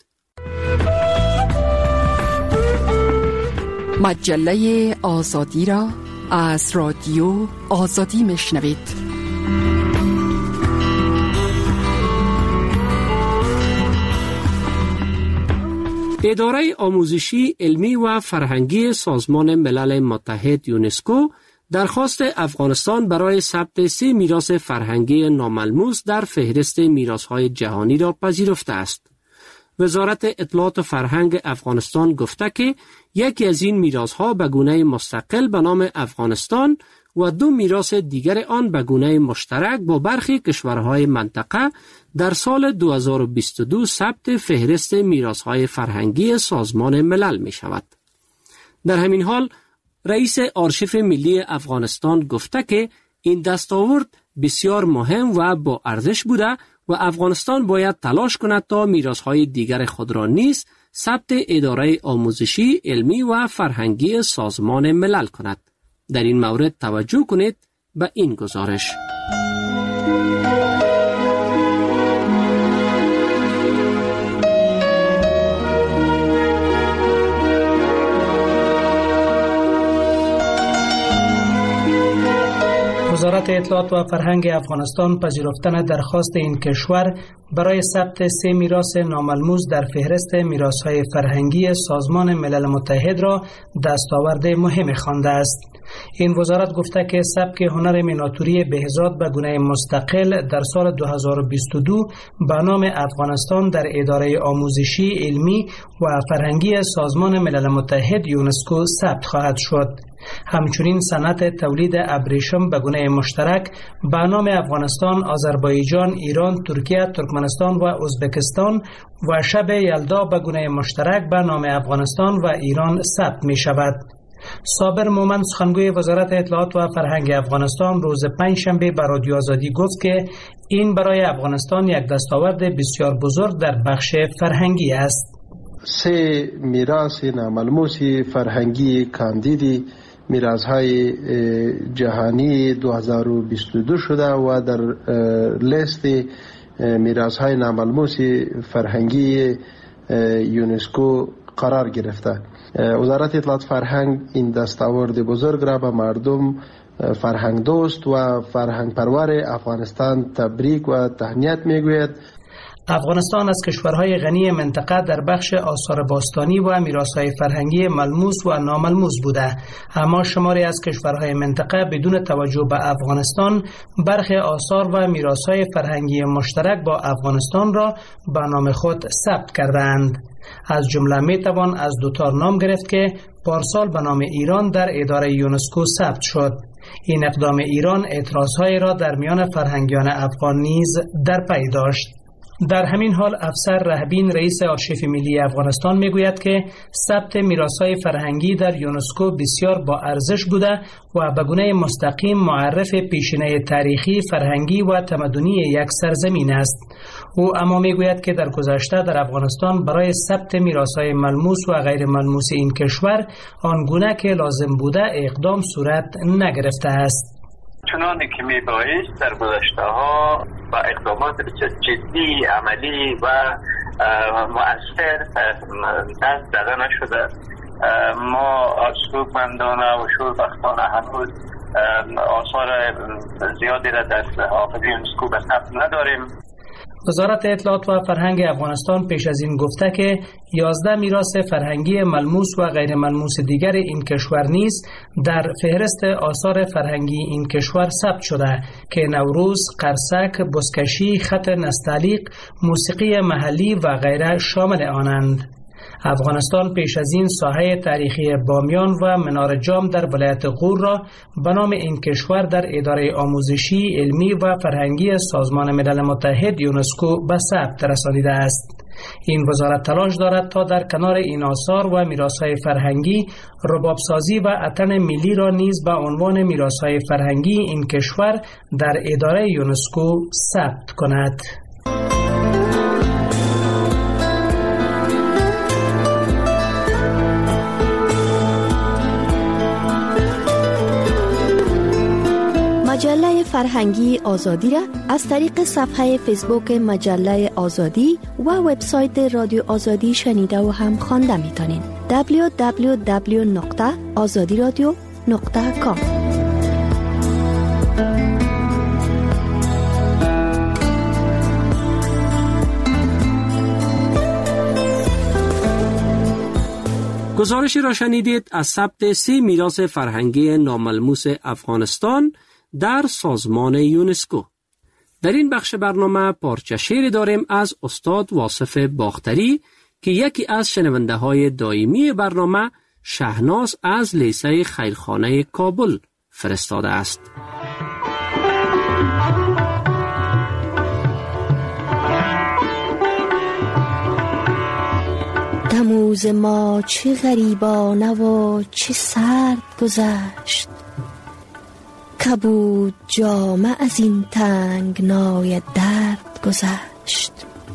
مجله آزادی را از رادیو آزادی میشنوید. اداره آموزشی، علمی و فرهنگی سازمان ملل متحد یونسکو درخواست افغانستان برای ثبت 3 میراث فرهنگی ناملموس در فهرست میراث‌های جهانی را پذیرفته است. وزارت اطلاعات و فرهنگ افغانستان گفته که یکی از این میراث‌ها به گونه مستقل به نام افغانستان و 2 میراث دیگر آن به گونه مشترک با برخی کشورهای منطقه در سال 2022 ثبت فهرست میراث‌های فرهنگی سازمان ملل می شود. در همین حال رئیس آرشیو ملی افغانستان گفته که این دستاورد بسیار مهم و با ارزش بوده و افغانستان باید تلاش کند تا میراث‌های دیگر خود را نیز ثبت اداره آموزشی، علمی و فرهنگی سازمان ملل کند. در این مورد توجه کنید به این گزارش. وزارت اطلاعات و فرهنگ افغانستان پذیرفتن درخواست این کشور برای ثبت 3 میراث ناملموس در فهرست میراث‌های فرهنگی سازمان ملل متحد را دستاورد مهمی خوانده است. این وزارت گفته که سبک هنر میناتوری بهزاد به گونه مستقل در سال 2022 به نام افغانستان در اداره آموزشی، علمی و فرهنگی سازمان ملل متحد یونسکو ثبت خواهد شد. همچنین صنعت تولید ابریشم به گونه مشترک به نام افغانستان، آذربایجان، ایران، ترکیه، ترکمنستان و ازبکستان و شب یلدا به گونه مشترک به نام افغانستان و ایران ثبت می شود. صابر مومن سخنگوی وزارت اطلاعات و فرهنگ افغانستان روز پنجشنبه به رادیو آزادی گفت که این برای افغانستان یک دستاورد بسیار بزرگ در بخش فرهنگی است. 3 میراث ناملموس فرهنگی کاندیدی میراث‌های جهانی 2022 شده و در لیست میراث‌های ناملموس فرهنگی یونسکو قرار گرفته. وزارت اطلاعات فرهنگ این دستاورد بزرگ را به مردم فرهنگ دوست و فرهنگ پرور افغانستان تبریک و تهنیت میگوید. افغانستان از کشورهای غنی منطقه در بخش آثار باستانی و میراث‌های فرهنگی ملموس و ناملموس بوده، اما شماری از کشورهای منطقه بدون توجه به افغانستان برخی آثار و میراث‌های فرهنگی مشترک با افغانستان را به نام خود ثبت کردند. از جمله میتوان از دوتا نام گرفت که پارسال به نام ایران در اداره یونسکو ثبت شد. این اقدام ایران اعتراض‌هایی را در میان فرهنگیان افغان نیز در پی داشت. در همین حال افسر رهبین رئیس آرشیف ملی افغانستان میگوید که ثبت میراث‌های فرهنگی در یونسکو بسیار با ارزش بوده و به گونه مستقیم معرف پیشینه تاریخی، فرهنگی و تمدنی یک سرزمین است. او اما میگوید که در گذشته در افغانستان برای ثبت میراث‌های ملموس و غیر ملموس این کشور آنگونه که لازم بوده اقدام صورت نگرفته است. چنانه که میبایست در گذشته ها با اقدامات جدی، عملی و مؤثر دست داده نشده. ما سودمندانه و شوربختانه هنوز آثار زیادی را در حافظه یونسکو به ثبت نداریم. وزارت اطلاعات و فرهنگ افغانستان پیش از این گفته که 11 میراث فرهنگی ملموس و غیر ملموس دیگر این کشور نیز در فهرست آثار فرهنگی این کشور ثبت شده که نوروز، قرصک، بزکشی، خط نستعلیق، موسیقی محلی و غیره شامل آنند. افغانستان پیش از این ساحه تاریخی بامیان و منار جام در ولایت غور را به نام این کشور در اداره آموزشی، علمی و فرهنگی سازمان ملل متحد یونسکو به ثبت رسانیده است. این وزارت تلاش دارد تا در کنار این آثار و میراث‌های فرهنگی، ربابسازی و اتن ملی را نیز به عنوان میراث‌های فرهنگی این کشور در اداره یونسکو ثبت کند. مجله فرهنگی آزادی را از طریق صفحه فیسبوک مجله آزادی و وبسایت رادیو آزادی شنیده و هم خوانده میتونین. www.azadiradio.com. گزارشی را شنیدید از ثبت 3 میراث فرهنگی ناملموس افغانستان در سازمان یونسکو. در این بخش برنامه پارچه شعری داریم از استاد واصف باختری که یکی از شنونده های دائمی برنامه شهناز از لیسه خیرخانه کابل فرستاده است. تموز ما چه غریبانه و چه سرد گذشت، کبود جامه از این تنگنای درد گذشت.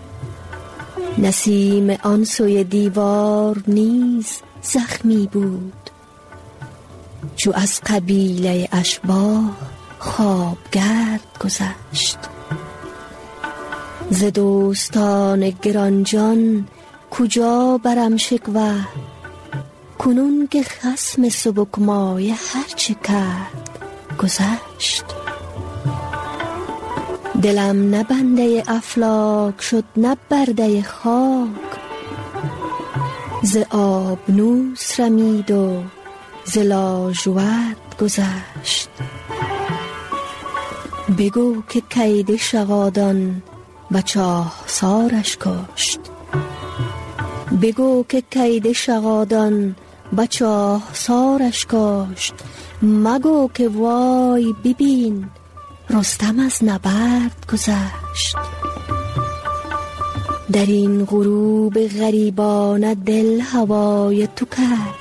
نسیم آن سوی دیوار نیز زخمی بود، چو از قبیله اشباح خوابگرد گذشت. ز دوستان گرانجان کجا برم شکوه، کنون که خصم سبکمایه هرچه کرد گذشت. دلم نه بنده افلاک شد نه برده خاک، ز آبنوس رمید و ز لاژورد گذشت. بگو که کید شغادان به چاهسارش کشت. بگو که کید شغادان به چاهسارش کشت. مگو که وای ببین رستم از نبرد گذشت. در این غروب غریبانه دل هوای تو کرد.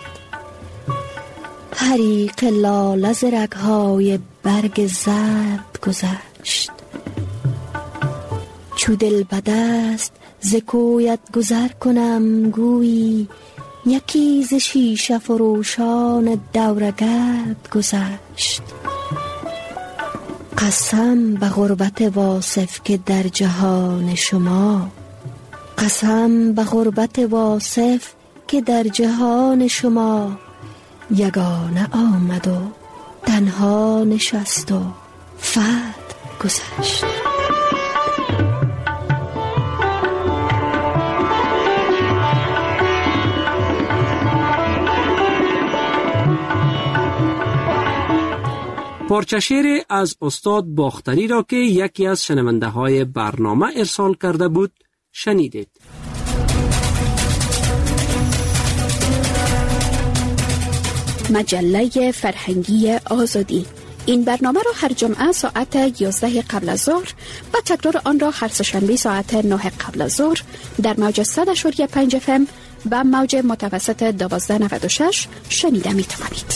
حریق لاله ز رگ‌های برگ زرد گذشت. چو دل به دست ز کویت گذر کنم گویی یکی ز شیشه فروشان دورگرد گذشت. قسم به غربت واصف که در جهان شما، قسم به غربت واصف که در جهان شما یگانه آمد و تنها نشست و فرد گذشت. پارچه شعر از استاد باختری را که یکی از شنونده های برنامه ارسال کرده بود شنیدید. مجله فرهنگی آزادی. این برنامه را هر جمعه ساعت 11 قبل از ظهر و تکرار آن را هر سه‌شنبه ساعت 9 قبل از ظهر در موج 100.5 FM و موج متوسط 1296 شنیده می توانید.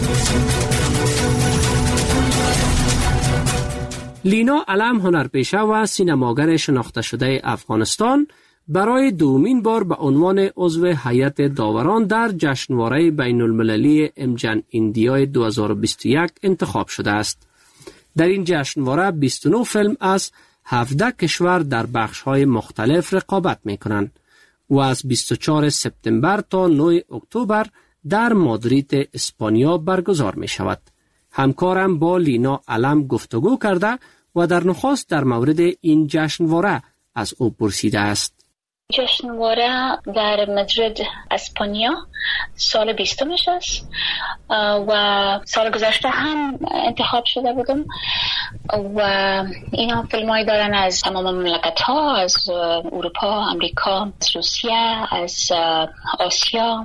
لینا علم هنرپیشه و سینماگر شناخته شده افغانستان برای دومین بار به عنوان عضو هیئت داوران در جشنواره بین المللی امجن ایندیای 2021 انتخاب شده است. در این جشنواره 29 فیلم از 17 کشور در بخش‌های مختلف رقابت می‌کنند و از 24 سپتامبر تا 9 اکتبر در مادرید اسپانیا برگزار می‌شود. همکارم با لینا علم گفتگو کرده و در نخست در مورد این جشنواره از او پرسیده است. جشنواره در مادرید اسپانیا سال 20مش است و سال گذشته هم انتخاب شده بودم و اینا فیلمایی دارن از تمام مملکت ها، از اروپا، امریکا، از روسیه، از آسیا،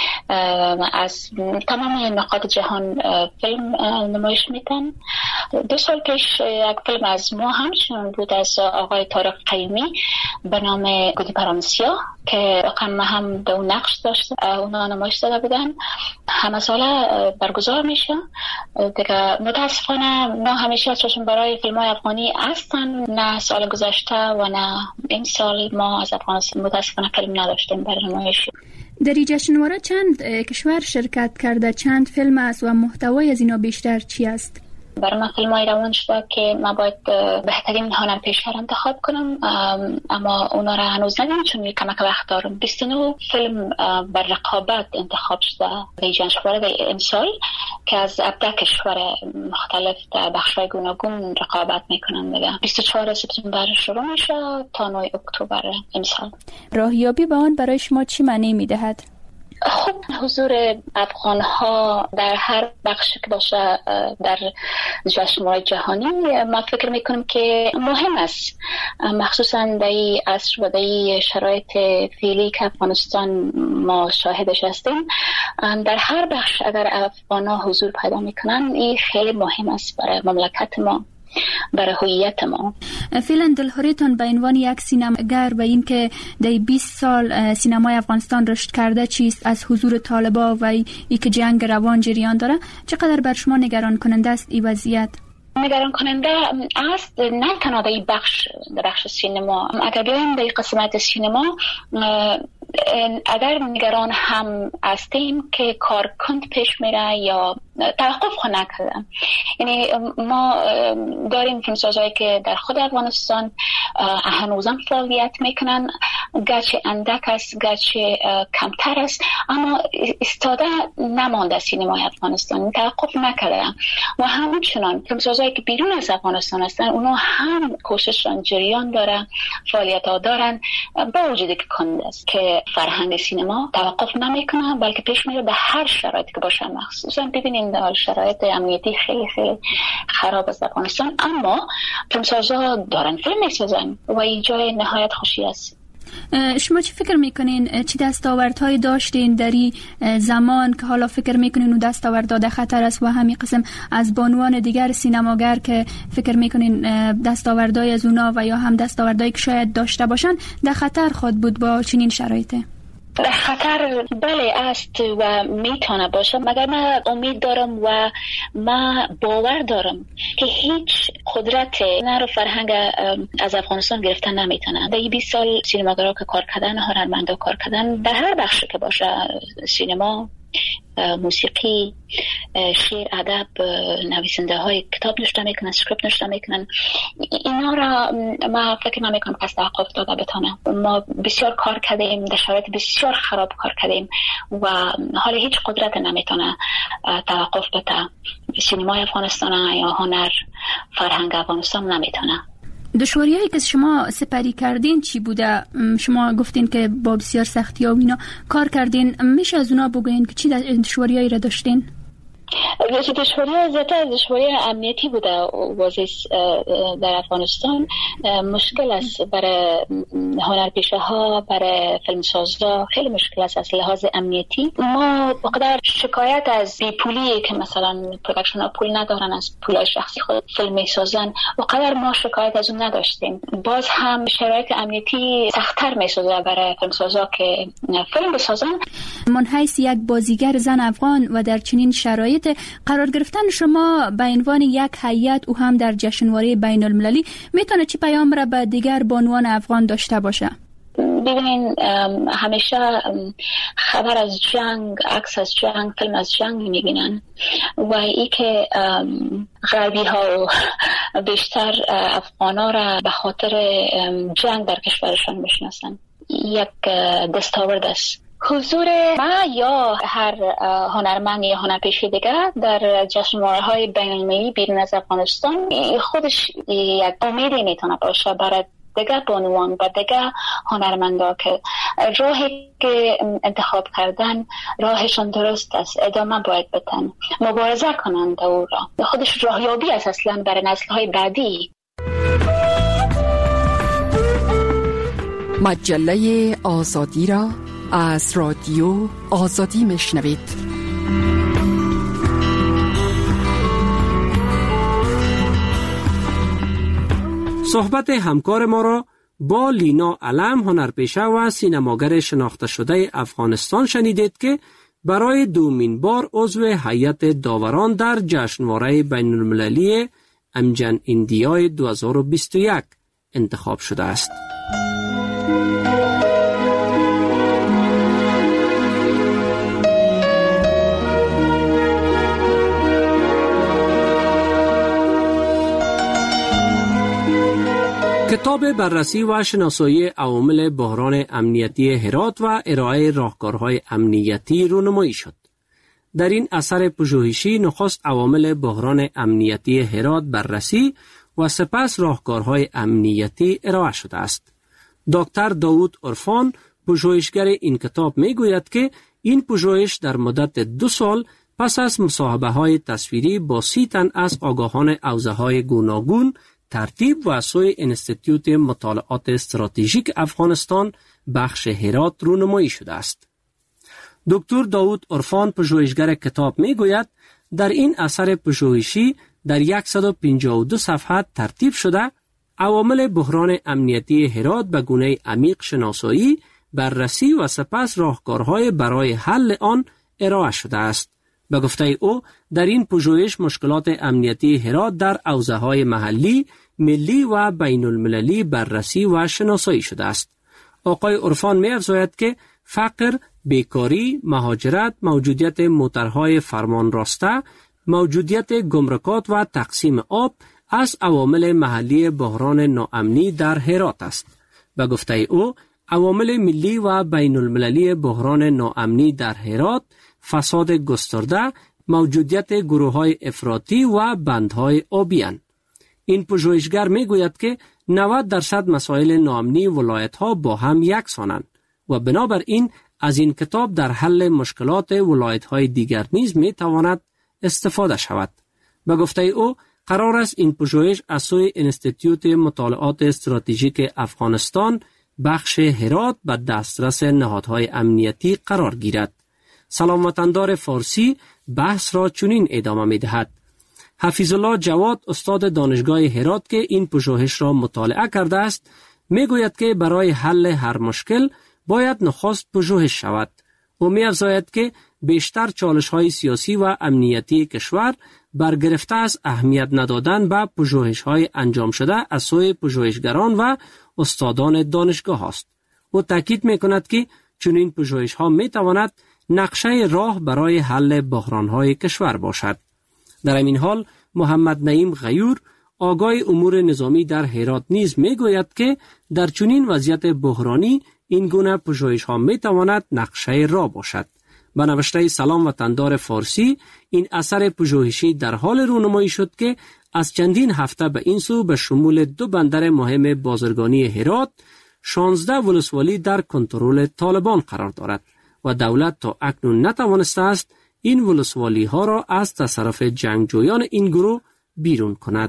از تمام نقاط جهان فیلم نمایش میدن. 2 سال پیش یک فیلم از ما همچنان بود از آقای طارق قیومی به نام گودی پرامسیا که رقم هم به اون نقش داشت، اونا نمایش داده بودن. همه ساله برگزار میشه دیگه. متاسفانه ما همیشه چشم برای فیلم های افغانی هستن، نه سال گذشته و نه این سال ما از افغانستان متاسفانه فیلم نداشتیم برای نمایش. در این جشنواره چند کشور شرکت کرده؟ چند فیلم است و محتوای از اینا بیشتر چی است؟ برای من فیلمای روان شده که من باید بهترین هنرپیشه را انتخاب کنم، اما اونا را هنوز ندیدم چون کمک وقت دارم. 29 فیلم بر رقابت انتخاب شده در جشنواره امسال که از 17 کشور مختلف در بخش‌های گوناگون رقابت میکنن دیگه. 24 سپتامبر شروع میشه تا 9 اکتبر امسال. راهیابی به آن برای شما چی معنی میدهد؟ خب حضور افغان ها در هر بخشی که باشه در جشنواره جهانی ما فکر میکنم که مهم است، مخصوصا در این عصر و در این شرایط فعلی که افغانستان ما شاهدش هستیم. در هر بخش اگر افغان ها حضور پیدا میکنن این خیلی مهم است برای مملکت ما، برای هویت ما. فعلا دلخوریتان به عنوان یک سینماگر و این که در 20 سال سینمای افغانستان رشد کرده چیست؟ از حضور طالبان و ای که جنگ روان جریان داره چقدر بر شما نگران کننده است این وضعیت؟ نگران کننده است نه تنها در این بخش سینما. اگر بیایم در قسمت سینما اگر نگران هم هستیم که کارکند پیش میره یا توقف نکردن. یعنی ما داریم فیلمسازایی که در خود افغانستان هنوزم فعالیت میکنن گرچه اندک است، گرچه کمتر است، اما استاده نمانده سینمای افغانستان، توقف نکردن. و همچنان فیلمسازایی که بیرون از افغانستان هستن اونا هم کوشششان جریان داره، فعالیت ها دارن، با وجود که کنده است که فرهنگ سینما توقف نمیکنه بلکه پیش میره به هر شرایطی که باشه. مخصوصا ببینید در شرایط امنیتی خیلی خیلی خراب است افغانستان، اما فیلمسازا دارن فیلم میسازن و این جای نهایت خوشی است. شما چی فکر میکنین؟ چی دستاوردهایی داشتین در این زمان که حالا فکر میکنین اون دستاورد در خطر است و همین قسم از بانوان دیگر سینماگر که فکر میکنین دستاوردهای از اونا و یا هم دستاوردهایی که شاید داشته باشن در خطر خود بود با چنین شرایطه؟ در خطر بله است و میتونه باشه، مگر من امید دارم و من باور دارم که هیچ قدرت نه فرهنگ از افغانستان گرفتن نمیتونه. در 20 سال سینماگرها که کار کردن، هنرمندا کار کردن در هر بخشی که باشه، سینما، موسیقی، شعر، ادب، نویسنده های کتاب نوشته میکنن، اسکریپت نوشته میکنن، اینا را ما فکر نمیکنم که از توقف داده بتونه. ما بسیار کار کردیم، در شرایط بسیار خراب کار کردیم و حالا هیچ قدرت نمیتونه توقف بده. سینمای افغانستان یا هنر، فرهنگ افغانستان نمیتونه. دشواری‌هایی که شما سپری کردین چی بوده؟ شما گفتین که با بسیار سختی‌ها و اینا کار کردین، میشه از اونا بگوین که چی دشواری‌هایی را داشتین؟ دشواری زیادتر از دشواری امنیتی بوده وضع در افغانستان. مشکل است برای هنرپیشه ها، برای فیلمسازا خیلی مشکل است از لحاظ امنیتی. ما بقدر شکایت از بیپولی که مثلا پروداکشن ها پول ندارن، از پولای شخصی خود فیلم میسازن، بقدر ما شکایت از اون نداشتیم. باز هم شرایط امنیتی سخت‌تر میسازه برای فیلمسازا که فیلم بسازن. من حیث یک بازیگر زن افغان و در چنین شرایط قرار گرفتن شما به عنوان یک هیئت او هم در جشنواره بین المللی میتونه چی پیام را به دیگر بانوان افغان داشته باشه؟ ببینین همیشه خبر از جنگ، عکس از جنگ، فیلم از جنگ میبینن و ای که غربی ها بیشتر افغان ها را به خاطر جنگ در کشورشان میشناسن. یک دستاورد است. حضور ما یا هر هنرمند یا هنرپیشه دیگر در جشنواره‌های بین‌المللی بیرون از افغانستان خودش یک امیدی میتونه باشه برای دیگر بانوان و دیگر هنرمندا که راهی که انتخاب کردن راهشان درست است، ادامه باید بدن، مبارزه کنند او را. خودش راهیابی است اصلا برای نسل‌های بعدی. مجله آزادی را از رادیو آزادی میشنوید. صحبت همکار ما را با لینا علم، هنرپیشه و سینماگر شناخته شده افغانستان شنیدید که برای دومین بار عضو هیئت داوران در جشنواره بین المللی امجن ایندیای 2021 انتخاب شده است. کتاب بررسی و شناسایی عوامل بحران امنیتی هرات و ارائه راهکارهای امنیتی رونمایی شد. در این اثر پژوهشی نخست عوامل بحران امنیتی هرات بررسی و سپس راهکارهای امنیتی ارائه شده است. دکتر داوود عرفان، پژوهشگر این کتاب، میگوید که این پژوهش در مدت 2 سال پس از مصاحبه‌های تصویری با 30 تن از آگاهان حوزه‌های گوناگون ترتیب و سوی انستیتوت مطالعات استراتژیک افغانستان بخش هرات رونمایی شده است. دکتر داوود عرفان، پژوهشگر کتاب، میگوید در این اثر پژوهشی در 152 صفحه ترتیب شده عوامل بحران امنیتی هرات به گونه عمیق شناسایی، بررسی و سپس راهکارهای برای حل آن ارائه شده است. به گفته او در این پژوهش مشکلات امنیتی هرات در حوزه‌های محلی، ملی و بین المللی بررسی و شناسایی شده است. آقای عرفان می‌افزاید که فقر، بیکاری، مهاجرت، موجودیت موترهای فرمان راسته، موجودیت گمرکات و تقسیم آب از عوامل محلی بحران ناامنی در هرات است. به گفته او عوامل ملی و بین المللی بحران ناامنی در هرات، فساد گسترده، موجودیت گروه‌های افراطی و بندهای آبی‌اند. این پژوهشگر میگوید که 90% مسائل ناامنی ولایت‌ها با هم یکسانند و بنابراین از این کتاب در حل مشکلات ولایت‌های دیگر نیز میتواند استفاده شود. به گفته او قرار است این پژوهش از سوی انستیتیوت مطالعات استراتژیک افغانستان بخش هرات به دسترس نهادهای امنیتی قرار گیرد. سلام وطندار فارسی بحث را چنین ادامه می‌دهد. حفیظ الله جواد استاد دانشگاه هرات که این پژوهش را مطالعه کرده است میگوید که برای حل هر مشکل باید نخست پژوهش شود. او می‌افزاید که بیشتر چالش‌های سیاسی و امنیتی کشور برگرفته از اهمیت ندادن به پژوهش‌های انجام شده از سوی پژوهشگران و استادان دانشگاه است. او تاکید می‌کند که چنین پژوهش‌ها می‌تواند نقشه راه برای حل بحران‌های کشور باشد. در این حال محمد نعیم غیور آگاه امور نظامی در هرات نیز میگوید که در چنین وضعیت بحرانی این گونه پژوهش‌ها میتواند نقشه راه باشد. به نوشته سلام وطندار فارسی این اثر پژوهشی در حال رونمایی شد که از چندین هفته به این سو به شمول 2 بندر مهم بازرگانی هرات 16 ولسوالی در کنترل طالبان قرار دارد و دولت تا اکنون نتوانسته است این ولسوالی ها را از تصرف جنگجویان این گروه بیرون کند.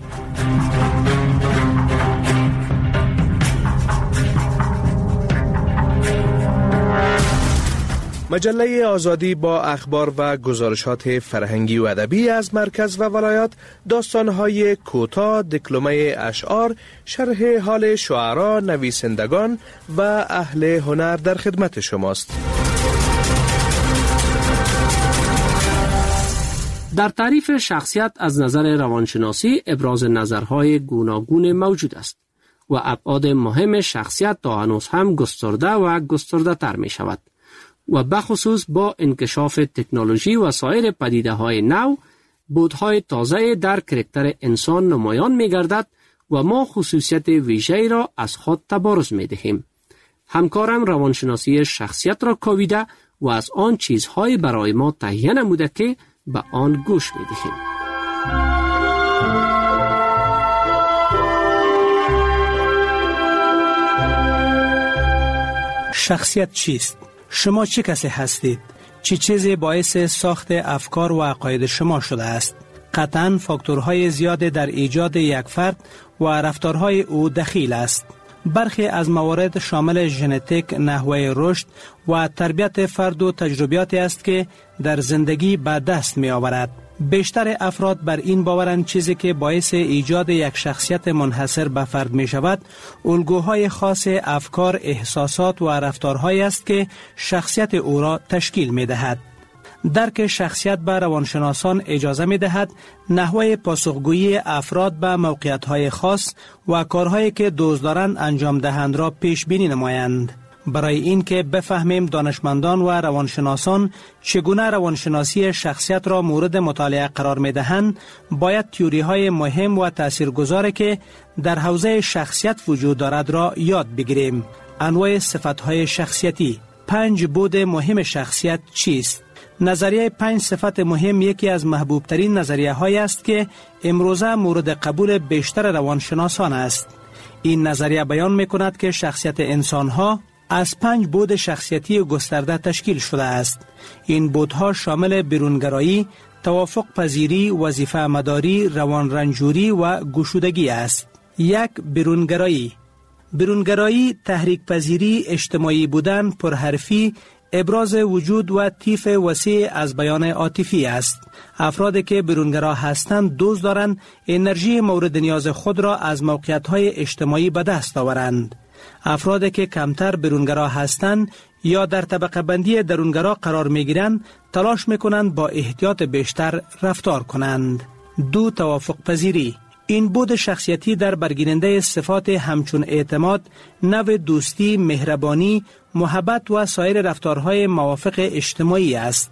مجله آزادی با اخبار و گزارشات فرهنگی و ادبی از مرکز و ولایات، داستان‌های کوتاه، دکلمه اشعار، شرح حال شعرا، نویسندگان و اهل هنر در خدمت شماست. در تعریف شخصیت از نظر روانشناسی ابراز نظرهای گوناگون موجود است و ابعاد مهم شخصیت تا هنوز هم گسترده و گسترده تر می شود و بخصوص با انکشاف تکنولوژی و سایر پدیده‌های نو بودهای تازه در کرکتر انسان نمایان می گردد و ما خصوصیت ویژه‌ای را از خود تبارز می دهیم. همکارم روانشناسی شخصیت را کاویده و از آن چیزهای برای ما تهیه نموده که به آن گوش می دهیم. شخصیت چیست؟ شما چه کسی هستید؟ چه چیزی باعث ساخت افکار و عقاید شما شده است؟ قطعاً فاکتورهای زیاد در ایجاد یک فرد و رفتارهای او دخیل است. برخی از موارد شامل ژنتیک، نحوه رشد و تربیت فرد و تجربیاتی است که در زندگی به دست می آورد. بیشتر افراد بر این باورند چیزی که باعث ایجاد یک شخصیت منحصر به فرد می شود، الگوهای خاص افکار، احساسات و رفتارهایی است که شخصیت او را تشکیل می دهد. درک شخصیت به روانشناسان اجازه می دهد نحوه پاسخگویی افراد به موقعیت‌های خاص و کارهایی که دوست دارند انجام دهند را پیش بینی نمایند. برای این که بفهمیم دانشمندان و روانشناسان چگونه روانشناسی شخصیت را مورد مطالعه قرار می دهند، باید تئوری‌های مهم و تاثیرگذاری که در حوزه شخصیت وجود دارد را یاد بگیریم. انواع صفت‌های شخصیتی. 5 بود مهم شخصیت چیست؟ نظریه 5 صفت مهم یکی از محبوب ترین نظریه های است که امروزه مورد قبول بیشتر روانشناسان است. این نظریه بیان می کند که شخصیت انسان ها از 5 بود شخصیتی گسترده تشکیل شده است. این بودها شامل بیرونگرایی، توافق پذیری، وظیفه مداری، روان رنجوری و گشودگی است. 1. بیرونگرایی. بیرونگرایی تحریک پذیری، اجتماعی بودن، پرحرفی، ابراز وجود و طیف وسیع از بیان عاطفی است. افرادی که بیرونگرا هستند دوست دارند انرژی مورد نیاز خود را از موقعیت‌های اجتماعی به دست آورند. افرادی که کمتر بیرونگرا هستند یا در طبقه بندی درونگرا قرار می‌گیرند تلاش می‌کنند با احتیاط بیشتر رفتار کنند. 2. توافق پذیری. این بود شخصیتی در برگیرنده صفات همچون اعتماد، نوع دوستی، مهربانی، محبت و سایر رفتارهای موافق اجتماعی است.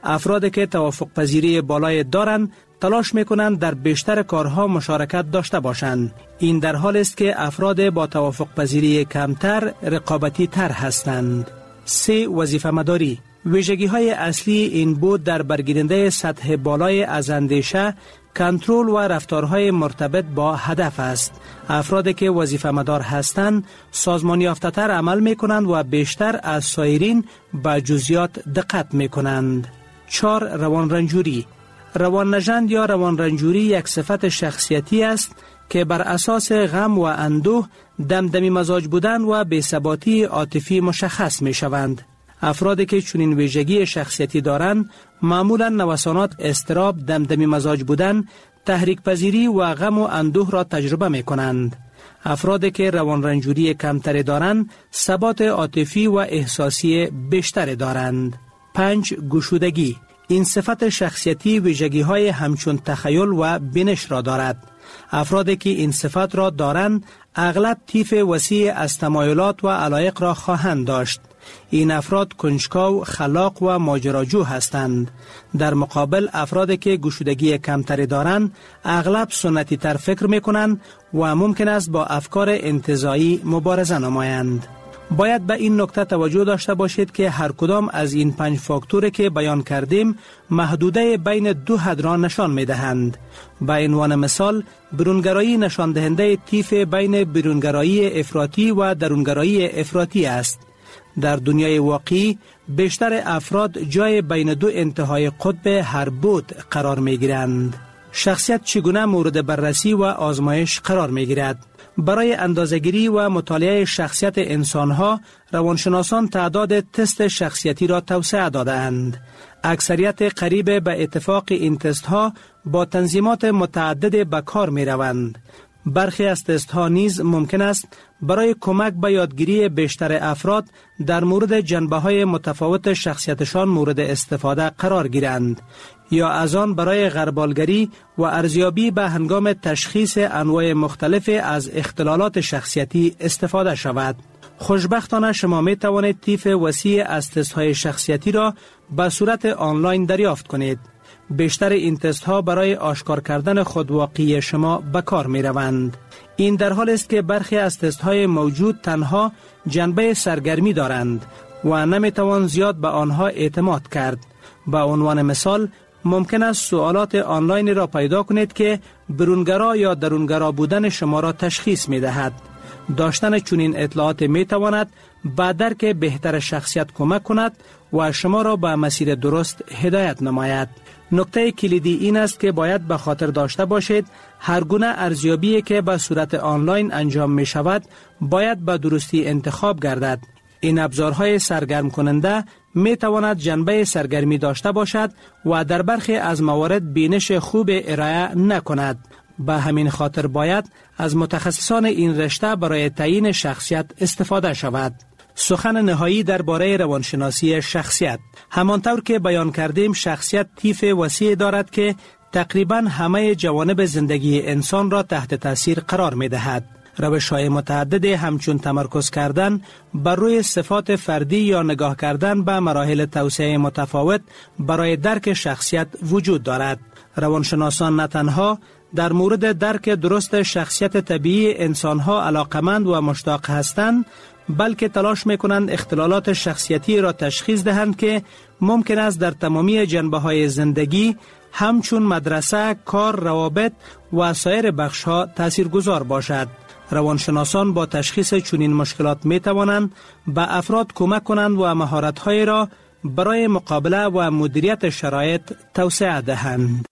افرادی که توافق پذیری بالای دارند تلاش میکنند در بیشتر کارها مشارکت داشته باشند. این در حالی است که افراد با توافق پذیری کمتر رقابتی تر هستند. 3. وظیفه مداری. ویژگی های اصلی این بود در برگیرنده سطح بالای از اندیشه، کنترل و رفتارهای مرتبط با هدف است. افرادی که وظیفه مدار هستند سازمان یافته تر عمل می کنند و بیشتر از سایرین به جزئیات دقت می کنند. 4. روان رنجوری. روان نژند یا روان رنجوری یک صفت شخصیتی است که بر اساس غم و اندوه، دمدمی مزاج بودن و بی‌ثباتی عاطفی مشخص می شوند. افرادی که چنین ویژگی شخصیتی دارند معمولا نوسانات اضطراب، دمدمی مزاج بودن، تحریک پذیری و غم و اندوه را تجربه می کنند. افرادی که روان رنجوری کمتری دارند ثبات عاطفی و احساسی بیشتری دارند. 5. گشودگی. این صفت شخصیتی ویژگی‌های همچون تخیل و بینش را دارد. افرادی که این صفت را دارند اغلب طیف وسیع از تمایلات و علایق را خواهند داشت. این افراد کنجکاو، خلاق و ماجراجو هستند. در مقابل افرادی که گشودگی کمتری دارند اغلب سنتی تر فکر می کنند و ممکن است با افکار انتزاعی مبارزه نمایند. باید به این نکته توجه داشته باشید که هر کدام از این 5 فاکتوری که بیان کردیم محدوده بین 2 حد را نشان می دهند. به عنوان مثال، برونگرایی نشان دهنده طیف بین برونگرایی افراطی و درونگرایی افراطی است. در دنیای واقعی بیشتر افراد جای بین 2 انتهای قطب هر بود قرار می گیرند. شخصیت چگونه مورد بررسی و آزمایش قرار می گیرد؟ برای اندازه‌گیری و مطالعه شخصیت انسان‌ها، روانشناسان تعداد تست شخصیتی را توسعه داده‌اند. اکثریت قریب به اتفاق این تست‌ها با تنظیمات متعدد به کار می‌روند. برخی از تست‌ها نیز ممکن است برای کمک به یادگیری بیشتر افراد در مورد جنبه‌های متفاوت شخصیتشان مورد استفاده قرار گیرند یا از آن برای غربالگری و ارزیابی به هنگام تشخیص انواع مختلف از اختلالات شخصیتی استفاده شود. خوشبختانه شما می توانید طیف وسیع از تست‌های شخصیتی را به صورت آنلاین دریافت کنید. بیشتر این تست ها برای آشکار کردن خودواقعی شما به کار می روند. این در حالی است که برخی از تست های موجود تنها جنبه سرگرمی دارند و نمی توان زیاد به آنها اعتماد کرد. به عنوان مثال، ممکن است سوالات آنلاین را پیدا کنید که برونگرا یا درونگرا بودن شما را تشخیص می دهد. داشتن چنین اطلاعات می تواند به درک بهتر شخصیت کمک کند و شما را به مسیر درست هدایت نماید. نکته کلیدی این است که باید به خاطر داشته باشید هر گونه ارزیابی که به صورت آنلاین انجام می شود باید به درستی انتخاب گردد. این ابزارهای سرگرم کننده می تواند جنبه سرگرمی داشته باشد و در برخی از موارد بینش خوب ارائه نکند. به همین خاطر باید از متخصصان این رشته برای تعیین شخصیت استفاده شود. سخن نهایی درباره روانشناسی شخصیت. همانطور که بیان کردیم، شخصیت طیف وسیع دارد که تقریباً همه جوانب زندگی انسان را تحت تاثیر قرار می دهد. روش‌های متعدد همچون تمرکز کردن بر روی صفات فردی یا نگاه کردن به مراحل توسعه متفاوت برای درک شخصیت وجود دارد. روانشناسان نه تنها در مورد درک درست شخصیت طبیعی انسان‌ها علاقمند و مشتاق هستند، بلکه تلاش می‌کنند اختلالات شخصیتی را تشخیص دهند که ممکن است در تمامی جنبه‌های زندگی همچون مدرسه، کار، روابط و سایر بخش‌ها تاثیرگذار باشد. روانشناسان با تشخیص چنین مشکلات می‌توانند به افراد کمک کنند و مهارت‌های را برای مقابله و مدیریت شرایط توسعه دهند.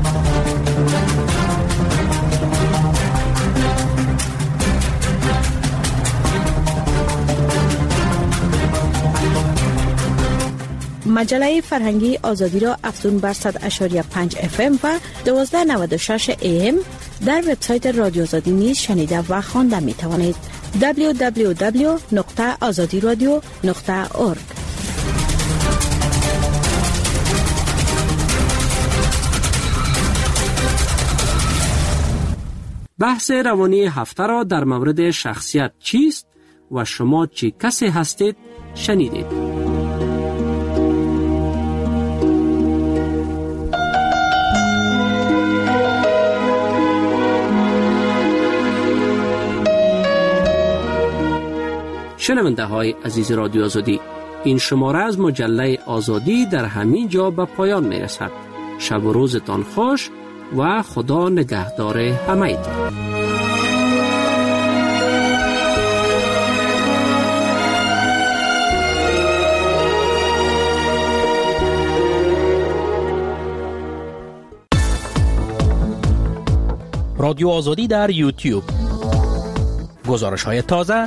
مجله فرهنگی آزادی را افزون بر 100.5 FM و 1296 AM در وبسایت رادیو آزادی نیز شنیده و خوانده می توانید. www.azadiradio.org. بحث روانی هفته را در مورد شخصیت چیست و شما چی کسی هستید شنیدید. شنونده های عزیز رادیو آزادی، این شماره از مجله آزادی در همین جا به پایان می رسد. شب و روزتان خوش و خدا نگهدار همه‌تان. رادیو آزادی در یوتیوب، گزارش‌های تازه،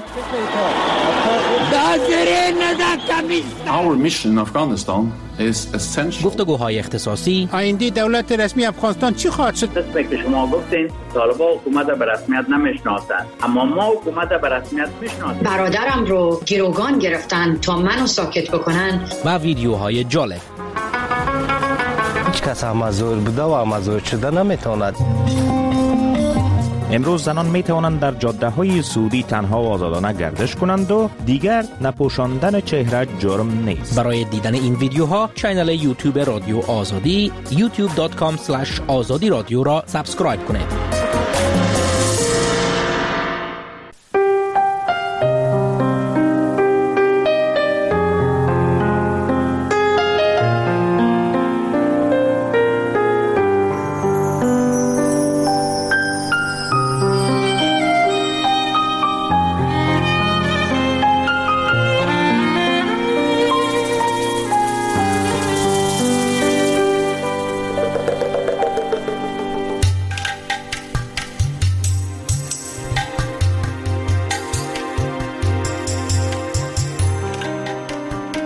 Our mission in Afghanistan is essential. گفتگوهای اختصاصی، آینده دولت رسمی افغانستان چی خواهد شد؟ قسمی که شما گفتین طالبان حکومت به رسمیت نمیشناسند، اما ما حکومت به رسمیت میشناسیم. برادرم رو گروگان گرفتن تا منو ساکت بکنن و ویدیوهای جالب. هیچ کس مزور بوده و مزور شده نمیتواند. امروز زنان می توانند در جاده های سعودی تنها و آزادانه گردش کنند و دیگر نپوشاندن چهره جرم نیست. برای دیدن این ویدیوها کانال یوتیوب رادیو آزادی youtube.com/azadi radio را سابسکرایب کنید.